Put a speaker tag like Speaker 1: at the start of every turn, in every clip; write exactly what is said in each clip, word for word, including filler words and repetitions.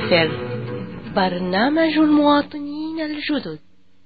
Speaker 1: مسافر، برنامج المواطنين الجدد.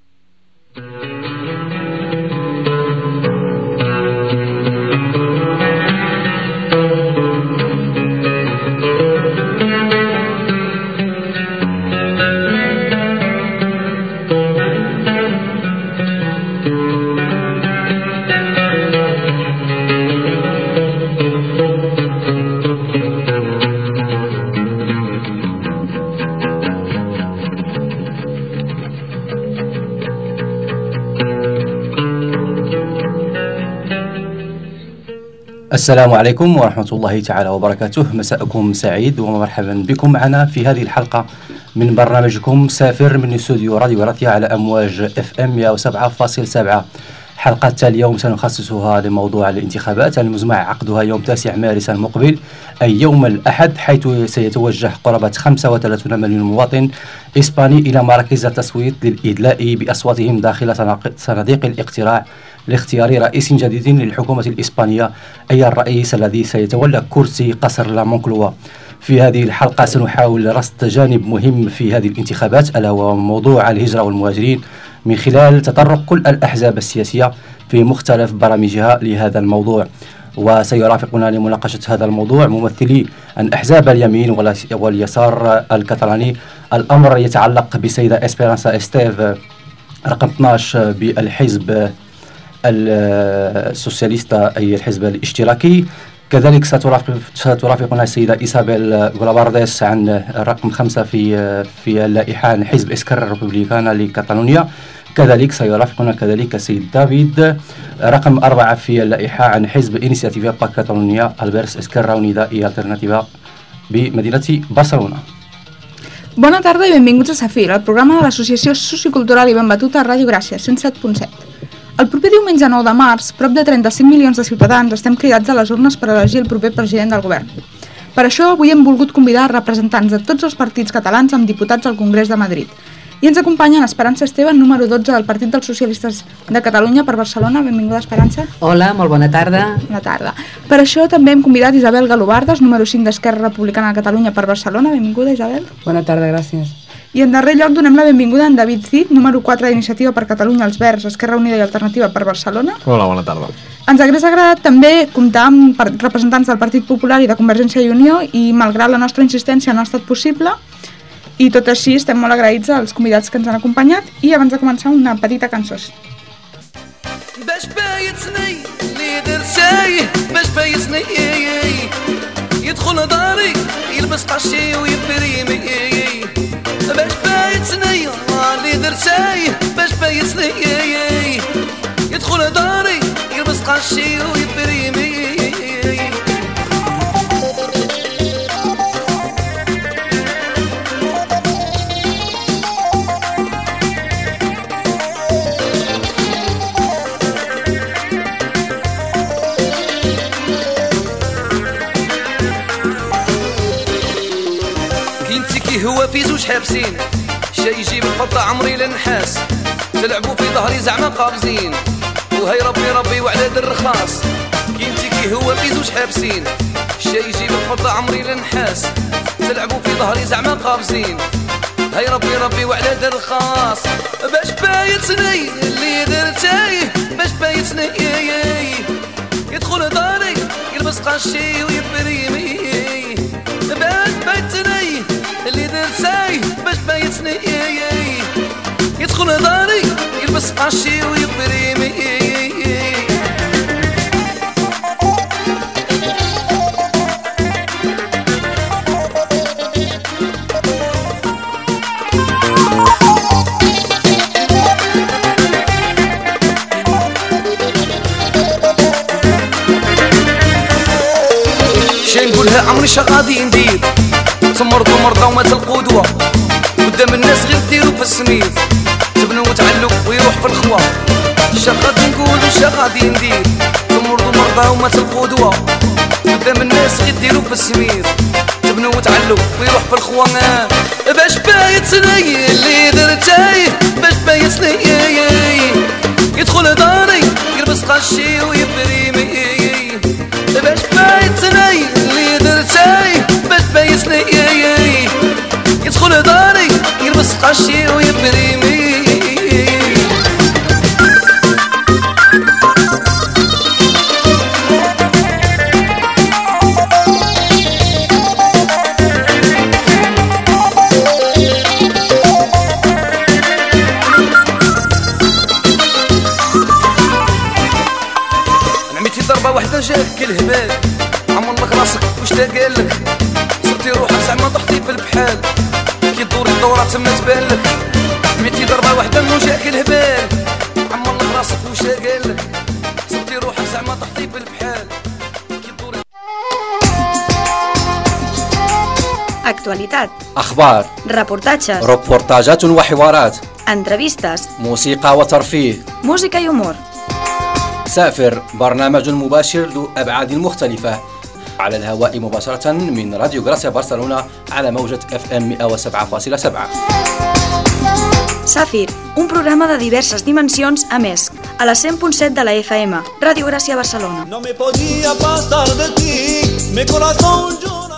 Speaker 2: السلام عليكم ورحمة الله تعالى وبركاته. مساءكم سعيد ومرحبا بكم معنا في هذه الحلقة من برنامجكم سافر من استوديو راديو غراتيا على أمواج اف ام مئة وسبعة فاصلة سبعة. حلقة اليوم سنخصصها لموضوع الانتخابات المزمع عقدها يوم تاسع مارس المقبل أي يوم الأحد، حيث سيتوجه قرابة خمسة وثلاثين مليون مواطن إسباني إلى مراكز التصويت للإدلاء بأصواتهم داخل صناديق الاقتراع لاختيار رئيس جديد للحكومة الإسبانية، أي الرئيس الذي سيتولى كرسي قصر لا مونكلوا. في هذه الحلقة سنحاول رصد جانب مهم في هذه الانتخابات، ألا وهو موضوع الهجرة والمهاجرين، من خلال تطرق كل الأحزاب السياسية في مختلف برامجها لهذا الموضوع. وسيرافقنا لمناقشة هذا الموضوع ممثلي الأحزاب اليمين واليسار الكتالاني. الأمر يتعلق بسيدة إسبيرانسا إستيف رقم اثني عشر بالحزب السوسياليستا أي الحزب الاشتراكي. كذلك سترافقنا السيدة إيسابيل غولابارديس عن رقم خمسة في في اللائحة عن حزب إسكر ريبوبليكانا لكاتالونيا. كذلك سيرافقنا كذلك السيد دافيد رقم أربعة في اللائحة عن حزب إنيسياتيفا با كاتالونيا البيرس إسكرا أونيدا إي ألترناتيفا بمدينة برشلونة.
Speaker 3: Bona tarda i benvinguts a Safir, el programa de l'Associació Sociocultural Ivan Batuta a Ràdio Gràcia, cent set punt set. El proper diumenge nou de març, prop de trenta-cinc milions de ciutadans estem cridats a les urnes per elegir el proper president del govern. Per això, avui hem volgut convidar representants de tots els partits catalans amb diputats al Congrés de Madrid. I ens acompanyen Esperança Esteve, número dotze del Partit dels Socialistes de Catalunya per Barcelona. Benvinguda, Esperança.
Speaker 4: Hola, molt bona tarda.
Speaker 3: Bona tarda. Per això també hem convidat Isabel Galobardes, número cinc d'Esquerra Republicana de Catalunya per Barcelona. Benvinguda, Isabel.
Speaker 4: Bona tarda, gràcies.
Speaker 3: I en darrer lloc donem la benvinguda a en David Cid, número quatre d'Iniciativa per Catalunya, els Verds, Esquerra Unida i Alternativa per Barcelona.
Speaker 5: Hola, bona tarda.
Speaker 3: Ens hagués agradat també comptar amb representants del Partit Popular i de Convergència i Unió i, malgrat la nostra insistència, no ha estat possible. I tot així estem molt agraïts als convidats que ens han acompanyat i abans de començar una petita cançó.
Speaker 6: يدخل داري يلبس قشي ويبريمي باش بايتني اللي درتاي باش بايتني يدخل داري يلبس قشي ويبريمي هو في زوج حابسين شي يجيب الفضة عمري للنحاس تلعبوا في ظهري زعما قابزين وهي ربي ربي وعلى در الرخاص كينتي كي هو في زوج حابسين شي يجيب الفضة عمري للنحاس تلعبوا في ظهري زعما قابزين هي ربي ربي وعلى در الرخاص باش بايتني اللي درتاي باش بايتني يدخل داري يلبس قشي ويبريمي باش بايتني اللي درتاي باش بايتني يدخل داري يلبس قشي ويبريمي شي نقولها عمري شا غادي ندير تمرضوا مرضى ومات القدوة قدام الناس غير ديروا في السميد تبنوا وتعلوا ويروح في الخوا شا غادي نقول وشا غادي ندير تمرضوا مرضى ومات القدوة قدام الناس غير ديروا في السميد تبنوا وتعلوا ويروح في الخوا باش بايتني اللي درتاي باش بايتني يدخل داري يلبس قشي ويبريمي باش بايتني اللي درتاي باش بايتني يقشي ويبريمي. نعمتي ضربة واحدة جاك الهبال، عمر لك راسك واش تاقالك، صرتي روحك زعما طحتي في البحال، كي دوري الدورة تما تبانلك. نعمتي ضربة واحدة مو جاك الهبال، عمر لك راسك واش تاقالك، صرتي روحك زعما طحتي في البحال، كي دوري.
Speaker 5: Actualitat,
Speaker 2: أخبار،
Speaker 5: reportatges,
Speaker 2: ريبورتاجات وحوارات،
Speaker 5: entrevistes,
Speaker 2: موسيقى وترفيه،
Speaker 5: música i humor.
Speaker 2: سافر، برنامج مباشر ذو أبعاد مختلفة على الهواء مباشرة من راديو غراسيا برشلونة على موجة اف ام مئة وسبعة فاصلة سبعة.
Speaker 5: Safir, un programa de diverses dimensions a més, a la cent punt set de la F M, Ràdio Gràcia Barcelona.
Speaker 7: No me podía pasar de ti, mi corazón llora.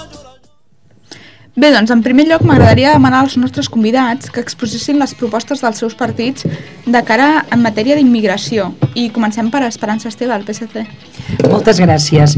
Speaker 3: Bé, doncs en primer lloc m'agradaria demanar als nostres convidats que exposessin les propostes dels seus partits de cara en matèria d'immigració. I comencem per Esperança Esteve, del P S C.
Speaker 4: Moltes gràcies.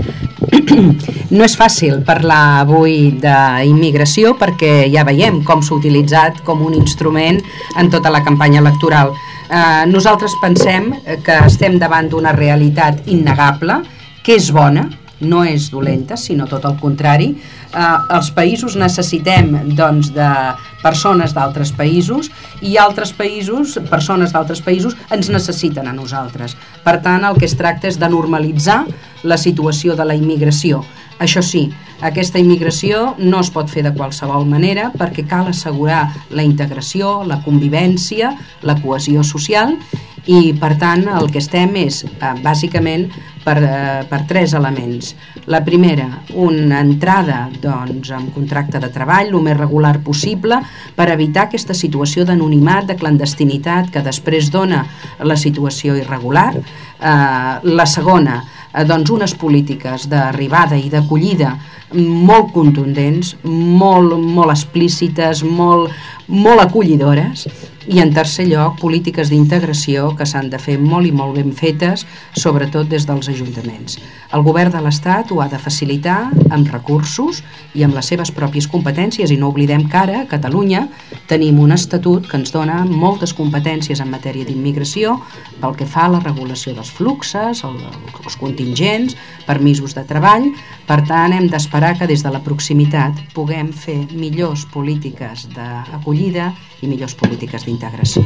Speaker 4: No és fàcil parlar avui d'immigració perquè ja veiem com s'ha utilitzat com un instrument en tota la campanya electoral. Eh, nosaltres pensem que estem davant d'una realitat innegable, que és bona, no és dolenta, sinó tot el contrari. Eh, els països necessitem doncs, de persones d'altres països i altres països, persones d'altres països, ens necessiten a nosaltres. Per tant, el que es tracta és de normalitzar la situació de la immigració. Això sí, aquesta immigració no es pot fer de qualsevol manera perquè cal assegurar la integració, la convivència, la cohesió social i, per tant, el que estem és, eh, bàsicament, per, eh, per tres elements. La primera, una entrada doncs, amb contracte de treball el més regular possible per evitar aquesta situació d'anonimat, de clandestinitat que després dona la situació irregular. Eh, la segona, eh, doncs unes polítiques d'arribada i d'acollida molt contundents, molt, molt explícites, molt, molt acollidores. I en tercer lloc, polítiques d'integració que s'han de fer molt i molt ben fetes, sobretot des dels ajuntaments. El govern de l'Estat ho ha de facilitar amb recursos i amb les seves pròpies competències, i no oblidem que ara a Catalunya tenim un estatut que ens dona moltes competències en matèria d'immigració pel que fa a la regulació dels fluxes, els contingents, permisos de treball. Per tant, hem d'esperar que des de la proximitat puguem fer millors polítiques d'acollida i millors polítiques d'integració.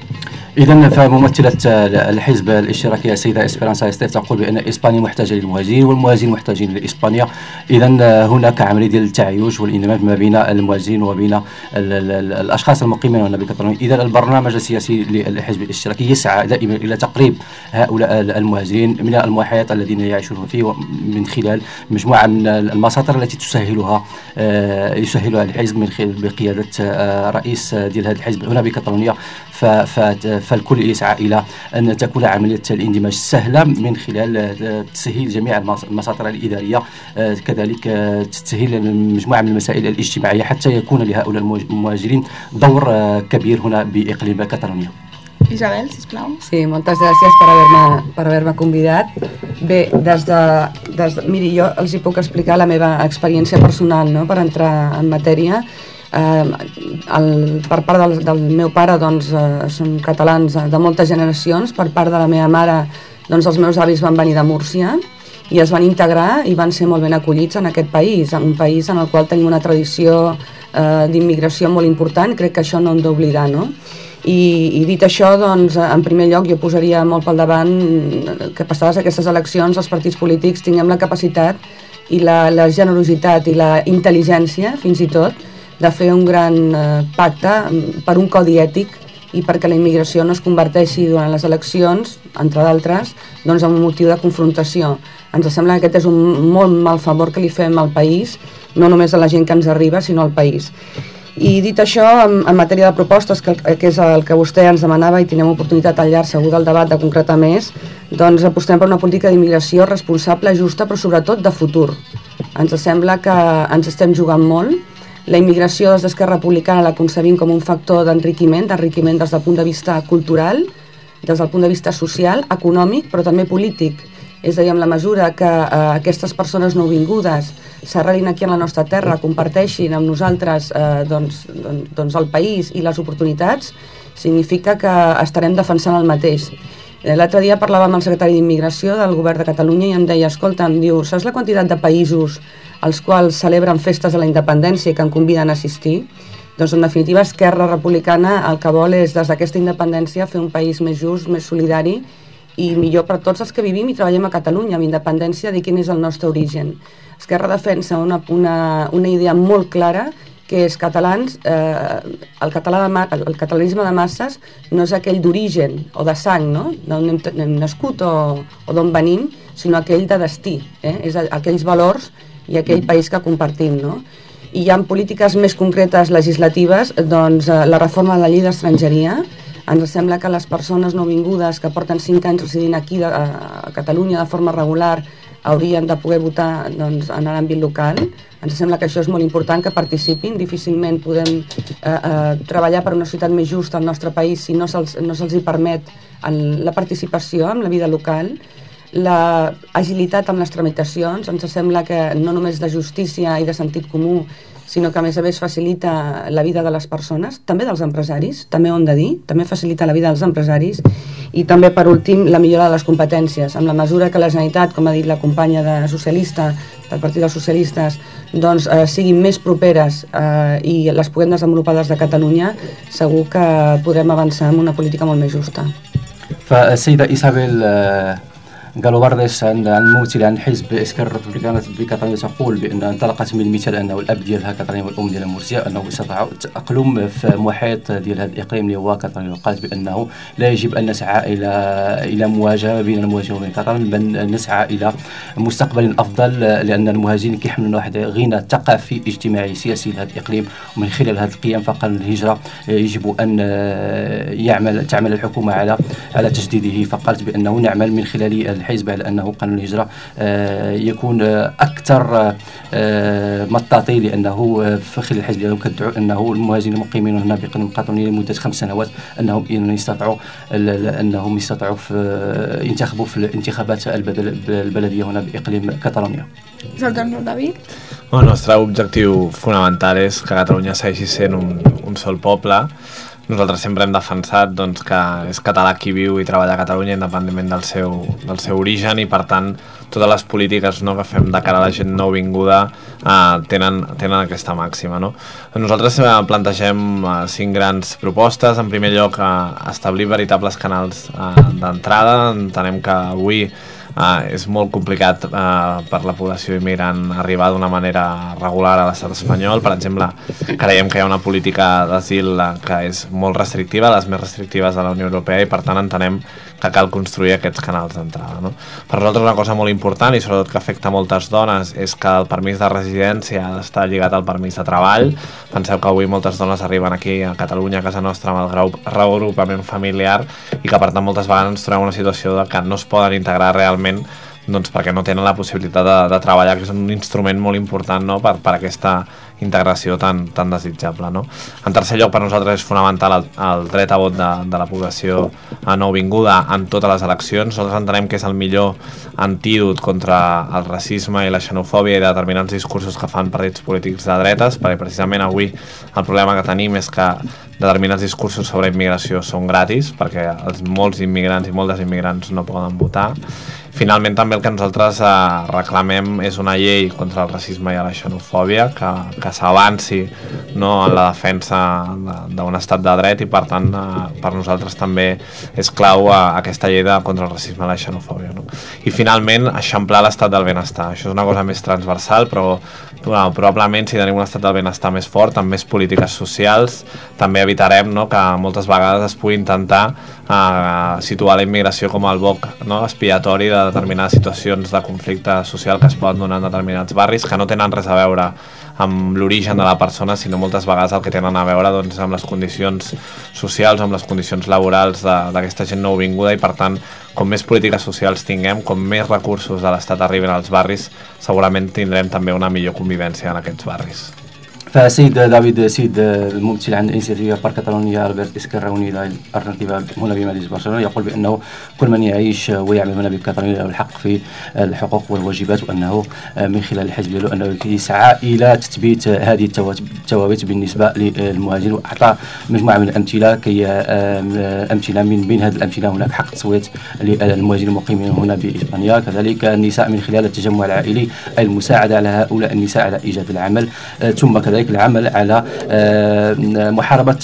Speaker 2: إذن فممثلة الحزب الاشتراكي السيدة إسبرانسا إستيف تقول بأن إسبانيا محتاجة للمهاجرين والمهاجرين محتاجين لإسبانيا. إذن هناك عملية ديال التعايش والاندماج ما بين المهاجرين وبين ال ال ال الأشخاص المقيمين هنا بكاتالونيا. إذن البرنامج السياسي للحزب الاشتراكي يسعى دائما إلى تقريب هؤلاء المهاجرين من المحيط الذين يعيشون فيه من خلال مجموعة من المساطر التي تسهلها يسهلها الحزب من خلال بقيادة رئيس ديال هذا الحزب هنا بكاتالونيا. فالكل يسعى إلى أن تكون عملية الاندماج سهلة من خلال تسهيل جميع المساطر الإدارية، كذلك تسهيل مجموعة من المسائل الاجتماعية حتى يكون لهؤلاء المهاجرين دور كبير هنا بإقليم كاتالونيا.
Speaker 3: Isabel, sisplau.
Speaker 8: Sí, moltes gràcies per haver-me per haver-me convidat. Bé, des de, des de... Miri, jo els hi puc explicar la meva experiència personal, no?, per entrar en matèria. Eh, el, per part del, del meu pare, doncs, eh, són catalans de moltes generacions. Per part de la meva mare, doncs, els meus avis van venir de Múrcia i es van integrar i van ser molt ben acollits en aquest país, en un país en el qual tenim una tradició eh, d'immigració molt important. Crec que això no hem d'oblidar, no? I, i dit això, doncs, en primer lloc jo posaria molt pel davant que passades aquestes eleccions els partits polítics tinguem la capacitat i la, la generositat i la intel·ligència, fins i tot, de fer un gran eh, pacte per un codi ètic i perquè la immigració no es converteixi durant les eleccions, entre d'altres, doncs en un motiu de confrontació. Ens sembla que aquest és un molt mal favor que li fem al país, no només a la gent que ens arriba, sinó al país. I dit això, en, en matèria de propostes, que, que és el que vostè ens demanava i tindrem oportunitat al llarg segur del debat de concretar més, doncs apostem per una política d'immigració responsable, justa, però sobretot de futur. Ens sembla que ens estem jugant molt La immigració des d'Esquerra Republicana la concebim com un factor d'enriquiment, d'enriquiment des del punt de vista cultural, des del punt de vista social, econòmic, però també polític. És a dir, en la mesura que eh, aquestes persones nouvingudes s'arrelin aquí en la nostra terra, comparteixin amb nosaltres eh, doncs, doncs el país i les oportunitats, significa que estarem defensant el mateix. L'altre dia parlava amb el secretari d'Immigració del Govern de Catalunya i em deia, escolta, em diu, saps la quantitat de països als quals celebren festes de la independència i que en conviden a assistir? Doncs en definitiva Esquerra Republicana el que vol és des d'aquesta independència fer un país més just, més solidari i millor per tots els que vivim i treballem a Catalunya, amb independència de quin és el nostre origen. Esquerra defensa una, una, una idea molt clara que és catalans, eh, el, català de ma, el catalanisme de masses no és aquell d'origen o de sang, no? D'on hem, hem nascut o, o d'on venim, sinó aquell de destí, eh? És aquells valors i aquell país que compartim, no? I hi ha polítiques més concretes legislatives, doncs eh, la reforma de la llei d'estrangeria. Ens sembla que les persones nouvingudes que porten cinc anys residint aquí de, a Catalunya de forma regular haurien de poder votar doncs, en l'àmbit local. Ens sembla que això és molt important, que participin. Difícilment podem eh, eh, treballar per una societat més justa al nostre país si no se'ls no se'ls hi permet en la participació en la vida local. La agilitat amb les tramitacions, ens sembla que no només de justícia i de sentit comú, sinó que a més a més facilita la vida de les persones, també dels empresaris, també ho hem de dir, també facilita la vida dels empresaris, i també, per últim, la millora de les competències. Amb la mesura que la Generalitat, com ha dit la companya de socialista, del Partit dels Socialistes, doncs eh, siguin més properes eh, i les puguem desenvolupar des de Catalunya, segur que podrem avançar en una política molt més justa.
Speaker 2: فالسيدة إيسابيل قالوا بردس عن الممثلة عن حزب إسكان الريبوبليكان بكاتالونيا تقول بأن انطلقت من المثال أنه الأب ديالها كاتالونيا والأم ديالها مرسية، أنه استطاعوا التأقلم في محيط ديال هذا الإقليم اللي هو كاتالونيا، وقالت بأنه لا يجب أن نسعى إلى إلى مواجهة بين المهاجرين وبين كاتالونيا، بل نسعى إلى مستقبل أفضل، لأن المهاجرين كيحملون واحد غنى ثقافي اجتماعي سياسي لهذا الإقليم، ومن خلال هذه القيم فقال الهجرة يجب أن يعمل تعمل الحكومة على على تجديده. فقالت بأنه نعمل من خلال الحزب على أنه قانون الهجرة يكون أكثر مطاطي، لأنه في خلال الحزب ديالهم كتدعو أنه المهاجرين المقيمين هنا بإقليم كاتالونيا لمدة خمس سنوات أنهم يستطيعوا أنهم يستطيعوا ينتخبوا في الانتخابات البلدية هنا بإقليم كاتالونيا.
Speaker 3: David?
Speaker 9: El nostre objectiu fonamental és que Catalunya segueixi sent un, un sol poble. Nosaltres sempre hem defensat doncs, que és català qui viu i treballa a Catalunya independentment del seu, del seu origen, i per tant totes les polítiques, no, que fem de cara a la gent nouvinguda eh, tenen, tenen aquesta màxima, no? Nosaltres eh, plantegem eh, cinc grans propostes. En primer lloc, eh, establir veritables canals eh, d'entrada. Entenem que avui Uh, és molt complicat uh, per la població immigrant arribar d'una manera regular a l'estat espanyol. Per exemple, creiem que hi ha una política d'asil uh, que és molt restrictiva, les més restrictives de la Unió Europea, i per tant entenem que cal construir aquests canals d'entrada, no? Per nosaltres una cosa molt important, i sobretot que afecta moltes dones, és que el permís de residència ha d'estar lligat al permís de treball. Penseu que avui moltes dones arriben aquí a Catalunya, a casa nostra, amb el reagrupament familiar, i que per tant moltes vegades ens trobem una situació de que no es poden integrar realment, doncs perquè no tenen la possibilitat de, de treballar, que és un instrument molt important, no? per, per aquesta integració tan, tan desitjable, no? En tercer lloc, per nosaltres és fonamental el, el dret a vot de, de la població nouvinguda en totes les eleccions. Nosaltres entenem que és el millor antídot contra el racisme i la xenofòbia i determinats discursos que fan partits polítics de dretes, perquè precisament avui el problema que tenim és que determinats discursos sobre immigració són gratis, perquè els molts immigrants i moltes immigrants no poden votar. Finalment, també el que nosaltres eh, reclamem és una llei contra el racisme i la xenofòbia que, que s'avanci, no, en la defensa d'un estat de dret, i per tant eh, per nosaltres també és clau eh, aquesta llei de, contra el racisme i la xenofòbia, no? I finalment, eixamplar l'estat del benestar. Això és una cosa més transversal, però bueno, probablement si tenim un estat del benestar més fort, amb més polítiques socials, també evitarem, no, que moltes vegades es pugui intentar eh, situar la immigració com el boc, no, expiatori de determinades situacions de conflicte social que es poden donar en determinats barris, que no tenen res a veure amb l'origen de la persona, sinó moltes vegades el que tenen a veure, doncs, amb les condicions socials, amb les condicions laborals d'aquesta gent nouvinguda, i per tant, com més polítiques socials tinguem, com més recursos de l'Estat arriben als barris, segurament tindrem també una millor convivència en aquests barris.
Speaker 2: فسيد دافيد سيد الممثل عن الانسياتيفية بار كاتالونيا البرت اسكرا اونيدا الارنتيفا هنا بمدينة برشلونة يقول بأنه كل من يعيش ويعمل هنا بكاتالونيا له الحق في الحقوق والواجبات، وأنه من خلال الحزب ديالو أنه يسعى إلى تثبيت هذه الثوابت بالنسبة للمهاجرين، وأعطى مجموعة من الأمثلة كي أمثلة من بين هذه الأمثلة هناك حق التصويت للمهاجرين المقيمين هنا بإسبانيا، كذلك النساء من خلال التجمع العائلي أي المساعدة على هؤلاء النساء على إيجاد العمل، ثم كذلك العمل على محاربة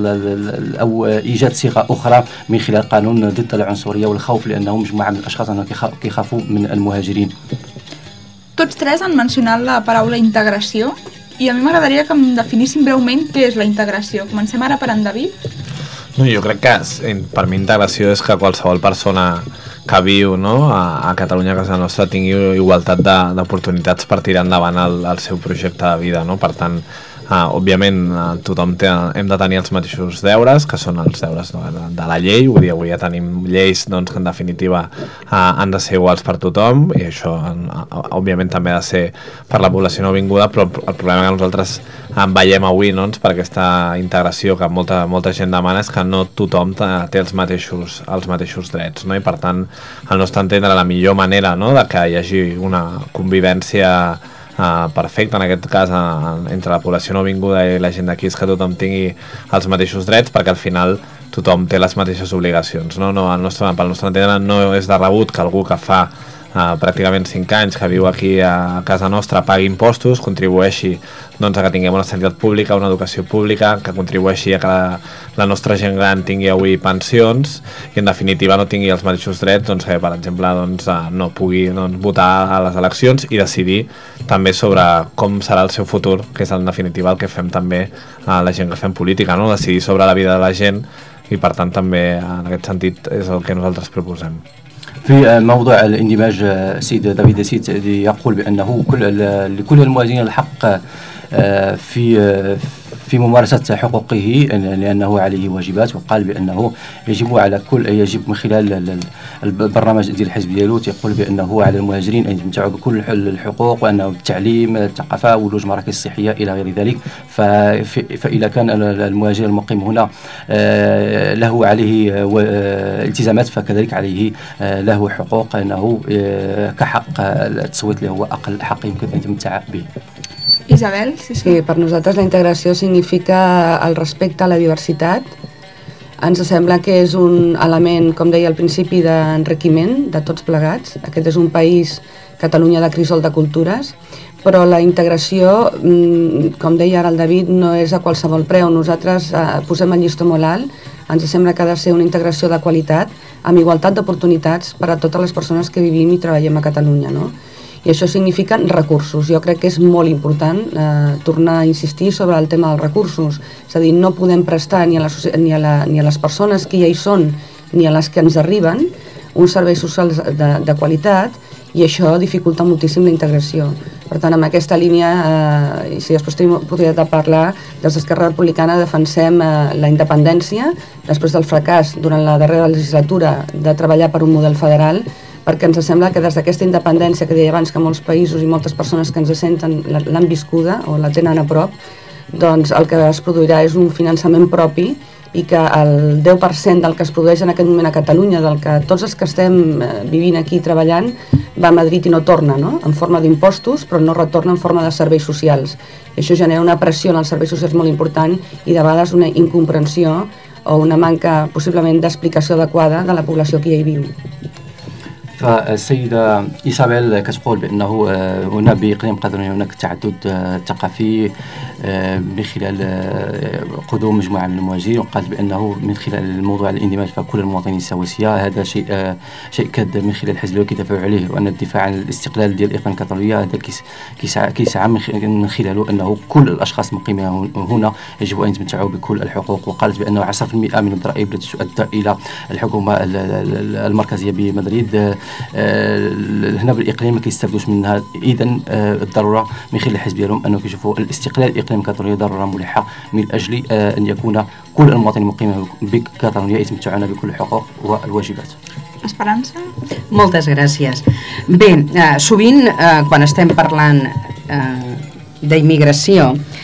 Speaker 2: أو إيجاد صيغة أخرى من خلال قانون ضد العنصرية والخوف، لأنه مجموعة من الأشخاص يخافوا من المهاجرين.
Speaker 3: Tots tres han mencionat la paraula integració i a mi m'agradaria que em definissin breument què és la integració. Comencem ara per en David.
Speaker 9: No, jo crec que per mi integració és que qualsevol persona que viu, no, a, a Catalunya, a casa nostra, tingui igualtat d'oportunitats per tirar endavant el, el seu projecte de vida, no? Per tant, Uh, òbviament uh, tothom té, hem de tenir els mateixos deures, que són els deures de, de la llei. Vull dir, avui ja tenim lleis, doncs, que en definitiva uh, han de ser iguals per tothom, i això uh, òbviament també ha de ser per la població nouvinguda, però el problema que nosaltres uh, veiem avui, doncs, per aquesta integració que molta, molta gent demana és que no tothom té els mateixos, els mateixos drets, no? I per tant, al nostre entendre, la millor manera, no, de que hi hagi una convivència Uh, perfecte, en aquest cas uh, entre la població nouvinguda i la gent d'aquí, és que tothom tingui els mateixos drets, perquè al final tothom té les mateixes obligacions, no? No, el nostre, pel nostre entendre no és de rebut que algú que fa uh, pràcticament cinc anys que viu aquí a casa nostra pagui impostos, contribueixi, doncs, a que tinguem una sanitat pública, una educació pública, que contribueixi a que la, la nostra gent gran tingui avui pensions i en definitiva no tingui els mateixos drets, doncs, que per exemple doncs, no pugui, doncs, votar a les eleccions i decidir també sobre com serà el seu futur, que és en definitiva el que fem també a la gent que fem política, no? Decidir sobre la vida de la gent, i per tant també en aquest sentit és el que nosaltres proposem.
Speaker 2: في موضوع الاندماج سيد دافيد سيد يقول بأنه كل لكل المواطنين الحق في في ممارسة حقوقه لأنه عليه واجبات، وقال بأنه يجب على كل يجب من خلال البرنامج ديال الحزب ديالو تيقول بأنه على المهاجرين أن يتمتعوا بكل الحقوق، وأنه التعليم، الثقافة، ولوج مراكز صحية إلى غير ذلك. فإذا كان المهاجر المقيم هنا له عليه التزامات فكذلك عليه له حقوق، أنه كحق التصويت اللي هو أقل حق يمكن أن يتمتع به.
Speaker 3: Isabel, sí, sí.
Speaker 8: Sí, per nosaltres la integració significa el respecte a la diversitat. Ens sembla que és un element, com deia al principi, d'enriquiment de tots plegats. Aquest és un país, Catalunya, de crisol de cultures, però la integració, com deia ara el David, no és a qualsevol preu. Nosaltres eh, posem el llistó molt alt. Ens sembla que ha de ser una integració de qualitat, amb igualtat d'oportunitats per a totes les persones que vivim i treballem a Catalunya, no? I això significa recursos. Jo crec que és molt important eh, tornar a insistir sobre el tema dels recursos. És a dir, no podem prestar ni a, la, ni, a la, ni a les persones que ja hi són ni a les que ens arriben uns serveis socials de, de qualitat, i això dificulta moltíssim la integració. Per tant, amb aquesta línia, eh, i si després tenim oportunitat de parlar, des d'Esquerra Republicana defensem eh, la independència, després del fracàs durant la darrera legislatura de treballar per un model federal, perquè ens sembla que des d'aquesta independència que deia abans que molts països i moltes persones que ens senten l'han viscuda o la tenen a prop, doncs el que es produirà és un finançament propi, i que el deu per cent del que es produeix en aquest moment a Catalunya, del que tots els que estem vivint aquí treballant, va a Madrid i no torna, no? En forma d'impostos, però no retorna en forma de serveis socials. I això genera una pressió en els serveis socials molt important i de vegades una incomprensió o una manca possiblement d'explicació adequada de la població que hi viu.
Speaker 2: فالسيدة إيسابيل كتقول بأنه هنا بإقليم قطرين هناك تعدد ثقافي من خلال قدوم مجموعة من المهاجرين، وقالت بأنه من خلال الموضوع الاندماج فكل المواطنين سواسية. هذا شيء شيء كاد من خلال الحزب اللي كيدافعوا عليه، وأن الدفاع عن الاستقلال ديال الإقليم القطرية هذا كيسعى كيسعى من خلاله أنه كل الأشخاص المقيمين هنا يجب أن يتمتعوا بكل الحقوق. وقالت بأنه عشرة بالمئة من الضرائب التي تؤدى إلى الحكومة المركزية بمدريد هنا بالإقليم ما كيستافدوش منها. إذن الضرورة من خلال الحزب ديالهم أنه كيشوفوا الاستقلال الإقليمي الكاتالوني ضرورة ملحة من أجل أن يكون كل المواطنين المقيمين بكاتالونيا يتمتعون بكل الحقوق والواجبات.
Speaker 3: Esperança?
Speaker 4: Moltes gràcies. Bé, eh, sovint eh, quan estem parlant eh, d'immigració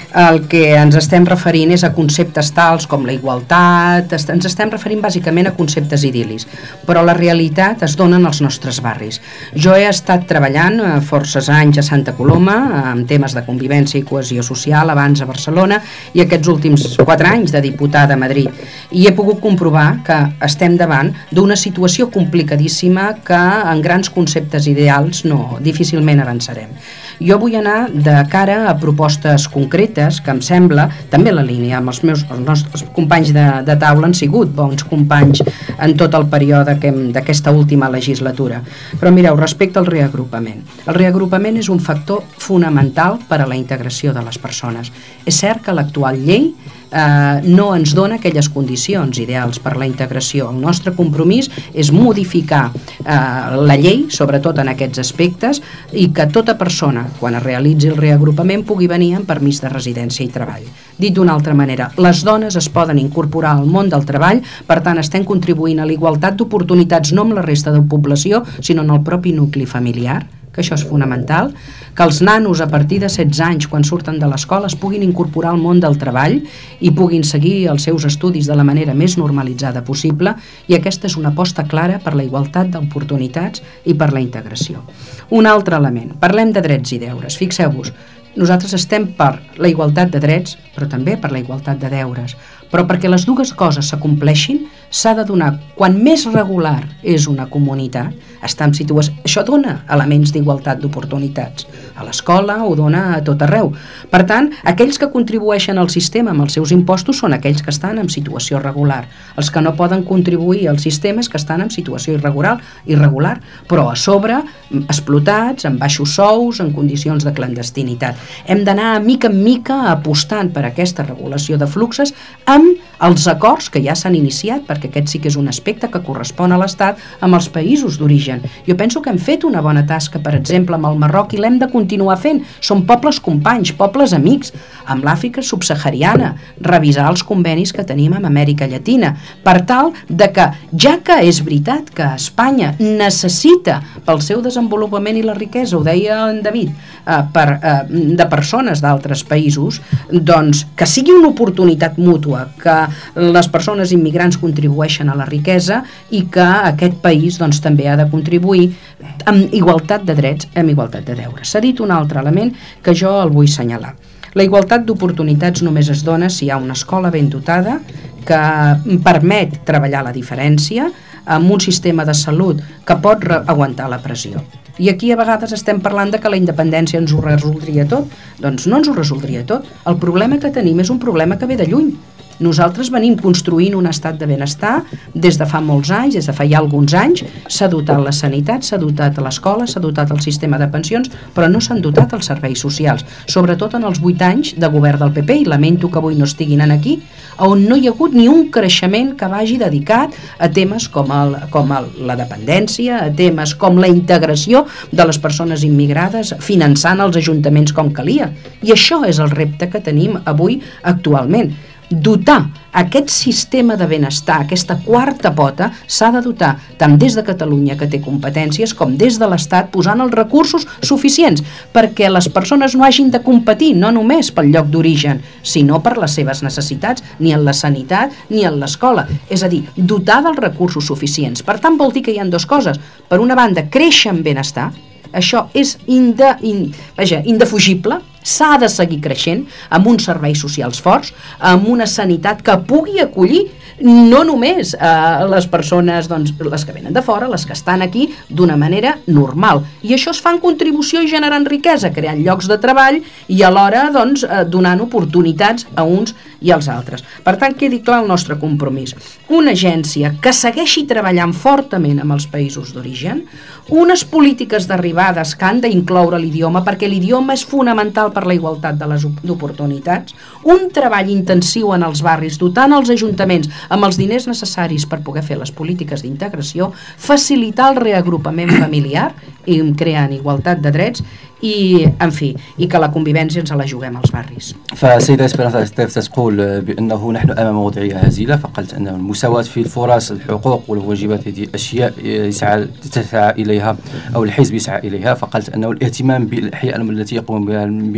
Speaker 4: el que ens estem referint és a conceptes tals com la igualtat, ens estem referint bàsicament a conceptes idil·lis, però la realitat es dona en els nostres barris. Jo he estat treballant forces anys a Santa Coloma amb temes de convivència i cohesió social, abans a Barcelona, i aquests últims quatre anys de diputada a Madrid, i he pogut comprovar que estem davant d'una situació complicadíssima que en grans conceptes ideals no, difícilment avançarem. Jo vull anar de cara a propostes concretes que em sembla, també la línia amb els meus els nostres companys de, de taula han sigut bons companys en tot el període d'aquesta última legislatura. Però mireu, respecte al reagrupament. El reagrupament és un factor fonamental per a la integració de les persones. És cert que l'actual llei Eh, no ens dona aquelles condicions ideals per la integració. El nostre compromís és modificar eh, la llei, sobretot en aquests aspectes, i que tota persona, quan es realitzi el reagrupament, pugui venir amb permís de residència i treball. Dit d'una altra manera, les dones es poden incorporar al món del treball, per tant estem contribuint a la igualtat d'oportunitats no amb la resta de població, sinó en el propi nucli familiar, que això és fonamental, que els nanos a partir de setze anys, quan surten de l'escola, es puguin incorporar al món del treball i puguin seguir els seus estudis de la manera més normalitzada possible, i aquesta és una aposta clara per la igualtat d'oportunitats i per la integració. Un altre element, parlem de drets i deures. Fixeu-vos, nosaltres estem per la igualtat de drets, però també per la igualtat de deures. Però perquè les dues coses s'acompleixin, s'ha de donar, quan més regular és una comunitat, està en situació, això dona elements d'igualtat d'oportunitats. A l'escola ho dona a tot arreu. Per tant, aquells que contribueixen al sistema amb els seus impostos són aquells que estan en situació regular. Els que no poden contribuir al sistema és que estan en situació irregular, irregular, però a sobre explotats, amb baixos sous, en condicions de clandestinitat. Hem d'anar a mica en mica apostant per aquesta regulació de fluxes amb els acords que ja s'han iniciat, perquè aquest sí que és un aspecte que correspon a l'Estat amb els països d'origen. Jo penso que hem fet una bona tasca, per exemple, amb el Marroc, i l'hem de continuar fent. Són pobles companys, pobles amics. Amb l'Àfrica subsahariana, revisar els convenis que tenim amb Amèrica Llatina, per tal de que, ja que és veritat que Espanya necessita pel seu desenvolupament i la riquesa, ho deia en David, eh, per, eh, de persones d'altres països, doncs que sigui una oportunitat mútua, que les persones immigrants contribueixen a la riquesa i que aquest país doncs, també ha de contribuir amb igualtat de drets, amb igualtat de deures. S'ha dit un altre element que jo el vull assenyalar. La igualtat d'oportunitats només es dona si hi ha una escola ben dotada que permet treballar la diferència, amb un sistema de salut que pot aguantar la pressió. I aquí a vegades estem parlant de que la independència ens ho resoldria tot. Doncs no ens ho resoldria tot. El problema que tenim és un problema que ve de lluny. Nosaltres venim construint un estat de benestar des de fa molts anys, des de fa ja alguns anys. S'ha dotat la sanitat, s'ha dotat l'escola, s'ha dotat el sistema de pensions, però no s'han dotat els serveis socials, sobretot en els vuit anys de govern del P P, i lamento que avui no estiguin aquí, on no hi ha hagut ni un creixement que vagi dedicat a temes com, el, com el, la dependència, a temes com la integració de les persones immigrades, finançant els ajuntaments com calia. I això és el repte que tenim avui actualment. Dotar aquest sistema de benestar, aquesta quarta pota, s'ha de dotar tant des de Catalunya, que té competències, com des de l'Estat, posant els recursos suficients perquè les persones no hagin de competir no només pel lloc d'origen, sinó per les seves necessitats, ni en la sanitat ni en l'escola. És a dir, dotar dels recursos suficients. Per tant, vol dir que hi ha dues coses. Per una banda, créixer en benestar, això és inde, in, vaja, indefugible, s'ha de seguir creixent amb uns serveis socials forts, amb una sanitat que pugui acollir no només eh, les persones, doncs, les que venen de fora, les que estan aquí d'una manera normal. I això es fa en contribució i generant riquesa, creant llocs de treball i alhora doncs, eh, donant oportunitats a uns i als altres. Per tant, quedi clar el nostre compromís. Una agència que segueixi treballant fortament amb els països d'origen, unes polítiques d'arribades que han d'incloure l'idioma, perquè l'idioma és fonamental per la igualtat de les oportunitats, un treball intensiu en els barris, dotant els ajuntaments amb els diners necessaris per poder fer les polítiques d'integració, facilitar el reagrupament familiar i creant igualtat de drets i, en fi, i que la convivència ens la juguem als barris.
Speaker 2: فالسيدة إسبرانسا تقول بأنه نحن أمام وضعية هزيلة، فقالت أن المساواة في الفرص، الحقوق والواجبات هذه أشياء يسعى تسعى إليها أو الحزب يسعى إليها، فقالت أنه الاهتمام بالأحياء التي يقوم بها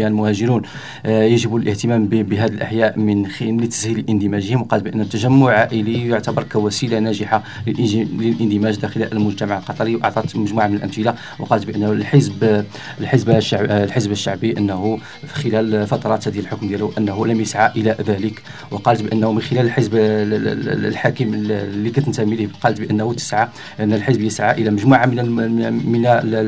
Speaker 2: بها المهاجرون يجب الاهتمام بهذه الأحياء من خلال تسهيل اندماجهم، وقالت بأن التجمع العائلي يعتبر كوسيلة ناجحة للاندماج داخل المجتمع القطري، وأعطت مجموعة من الأمثلة. وقالت بأنه الحزب الحزب الشعب الحزب الشعبي أنه خلال فترات هذه الحكم ديالو أنه لم يسعى إلى ذلك، وقالت بأنه من خلال الحزب الحاكم اللي كتنتمي له قالت بأنه تسعى أن الحزب يسعى إلى مجموعة من من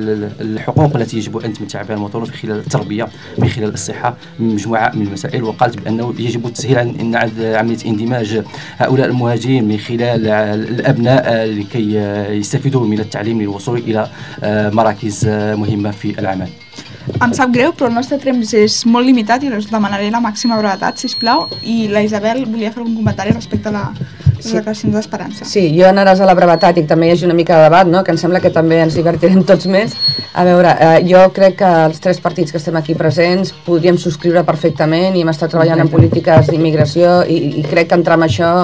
Speaker 2: الحقوق التي يجب أن يتمتع بها المواطنون في خلال التربية، من خلال الصحة، من مجموعة من المسائل. وقالت بأنه يجب التسهيل عن عملية اندماج هؤلاء المهاجرين من خلال الأبناء لكي يستفيدوا من التعليم للوصول إلى مراكز مهمة في العمل.
Speaker 3: Em sap greu, però el nostre temps és molt limitat i us demanaré la màxima brevetat, sisplau. I la Isabel volia fer algun comentari respecte a la, les sí. declaracions d'Esperança.
Speaker 8: Sí, jo en ares a la brevetat i també hi hagi una mica de debat, no? Que em sembla que també ens divertirem tots més. A veure, eh, jo crec que els tres partits que estem aquí presents podríem subscriure perfectament i hem estat treballant en polítiques d'immigració i, i crec que entrar en això,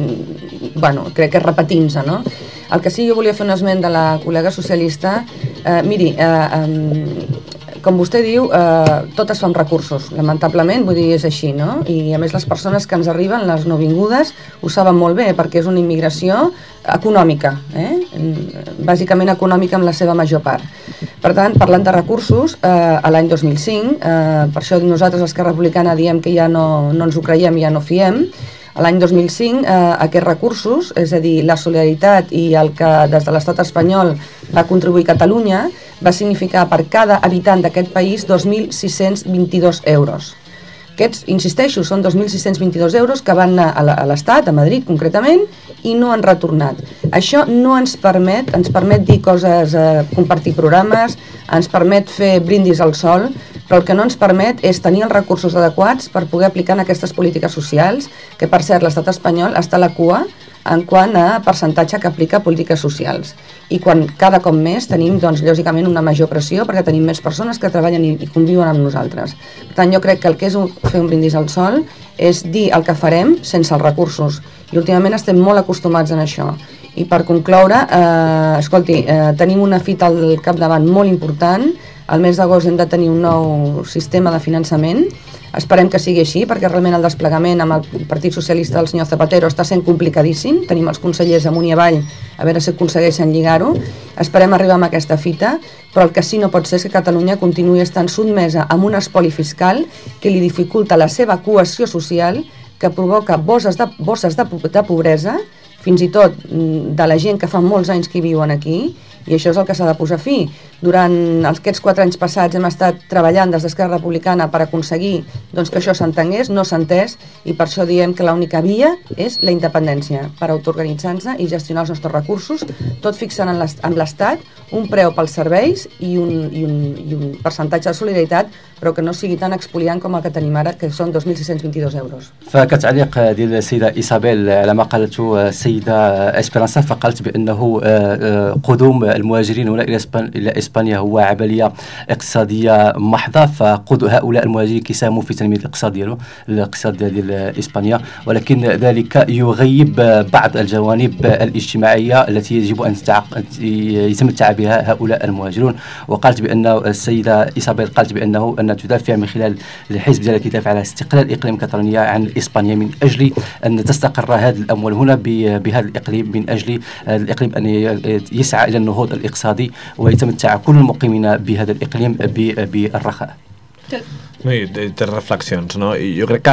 Speaker 8: mm, bueno, crec que és repetint-se, no? El que sí, jo volia fer un esment de la col·lega socialista. Eh, miri, eh, eh, com vostè diu, eh, tot es fa amb recursos, lamentablement, vull dir, és així, no? I a més les persones que ens arriben, les nouvingudes, ho saben molt bé, perquè és una immigració econòmica, eh? Bàsicament econòmica en la seva major part. Per tant, parlant de recursos, eh, a l'any dos mil cinc, eh, per això nosaltres, l'Esquerra Republicana, diem que ja no, no ens ho creiem, ja no fiem. L'any dos mil cinc, eh, aquests recursos, és a dir, la solidaritat i el que des de l'estat espanyol va contribuir Catalunya, va significar per cada habitant d'aquest país dos mil sis-cents vint-i-dos euros. Aquests, insisteixo, són dos mil sis-cents vint-i-dos euros que van anar a l'Estat, a Madrid concretament, i no han retornat. Això no ens permet, ens permet dir coses, eh, compartir programes, ens permet fer brindis al sol, però el que no ens permet és tenir els recursos adequats per poder aplicar en aquestes polítiques socials, que per cert l'estat espanyol està a la cua en quant a percentatge que aplica polítiques socials. I quan cada cop més tenim, doncs, lògicament, una major pressió perquè tenim més persones que treballen i, i conviuen amb nosaltres. Per tant, jo crec que el que és un, fer un brindis al sol és dir el que farem sense els recursos. I últimament estem molt acostumats en això. I per concloure, eh, escolti, eh, tenim una fita al capdavant molt important. Al mes d'agost hem de tenir un nou sistema de finançament. Esperem que sigui així, perquè realment el desplegament amb el Partit Socialista del senyor Zapatero està sent complicadíssim. Tenim els consellers amunt i avall a veure si aconsegueixen lligar-ho. Esperem arribar amb aquesta fita, però el que sí no pot ser és que Catalunya continuï estant sotmesa amb un espoli fiscal que li dificulta la seva cohesió social, que provoca bosses de, bosses de, de pobresa, fins i tot de la gent que fa molts anys que viuen aquí, i això és el que s'ha de posar fi. Durant aquests quatre anys passats hem estat treballant des d'Esquerra Republicana per aconseguir, doncs, que això s'entengués, no s'ha entès, i per això diem que l'única via és la independència, per autoorganitzar-nos i gestionar els nostres recursos, tot fixant en l'Estat un preu pels serveis i un, i, un, i un percentatge de solidaritat, però que no sigui tan expoliant com el que tenim ara, que són dos mil sis-cents vint-i-dos euros.
Speaker 2: فكتعليق ديال السيدة إيسابيل على ما قالته السيدة إسبرانسا، فقالت بأنه قدوم المهاجرين هنا إلى إلى إسبانيا هو عملية اقتصادية محضة، فقد هؤلاء المهاجرين كيساهموا في تنمية الاقتصاد ديالو الاقتصاد ديال إسبانيا، ولكن ذلك يغيب بعض الجوانب الاجتماعية التي يجب أن يتمتع بها هؤلاء المهاجرون. وقالت بأن السيدة إيسابيل قالت بأنه أن تدافع من خلال الحزب ديالها كيدافع على استقلال إقليم كاتالونيا عن إسبانيا من أجل أن تستقر هذه الأموال هنا بهذا الإقليم، من أجل الإقليم أن يسعى إلى النهوض الاقتصادي ويتمتع كل المقيمين بهذا الإقليم بالرخاء.
Speaker 9: No, i té reflexions, no? I jo crec que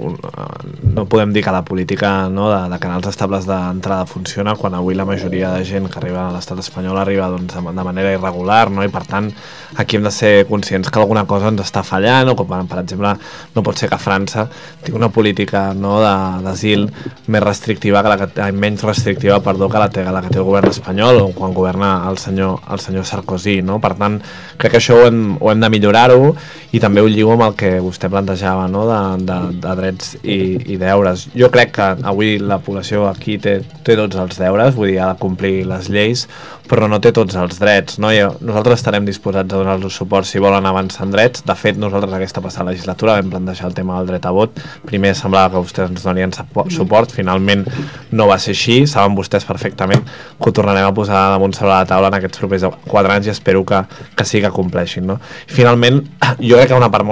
Speaker 9: no podem dir que la política, no, de, de canals estables d'entrada funciona quan avui la majoria de gent que arriba a l'estat espanyol arriba, doncs, de manera irregular, no? I per tant aquí hem de ser conscients que alguna cosa ens està fallant, o com, per exemple, no pot ser que França tingui una política, no, d'asil més restrictiva que la que, menys restrictiva, perdó, que la, que la que té el govern espanyol o quan governa el senyor, el senyor Sarkozy, no? Per tant, crec que això ho hem, ho hem de millorar-ho, i també ho lligo amb el que vostè plantejava, no? de, de, de drets i, i deures. Jo crec que avui la població aquí té, té tots els deures, vull dir, ha de complir les lleis, però no té tots els drets, no? I nosaltres estarem disposats a donar-los suport si volen avançar en drets. De fet, nosaltres aquesta passada legislatura vam plantejar el tema del dret a vot. Primer semblava que vostès ens donarien suport, finalment no va ser així. Saben vostès perfectament que ho tornarem a posar damunt sobre la taula en aquests propers quatre anys i espero que, que sí que compleixin, no? I finalment, jo crec que una part molt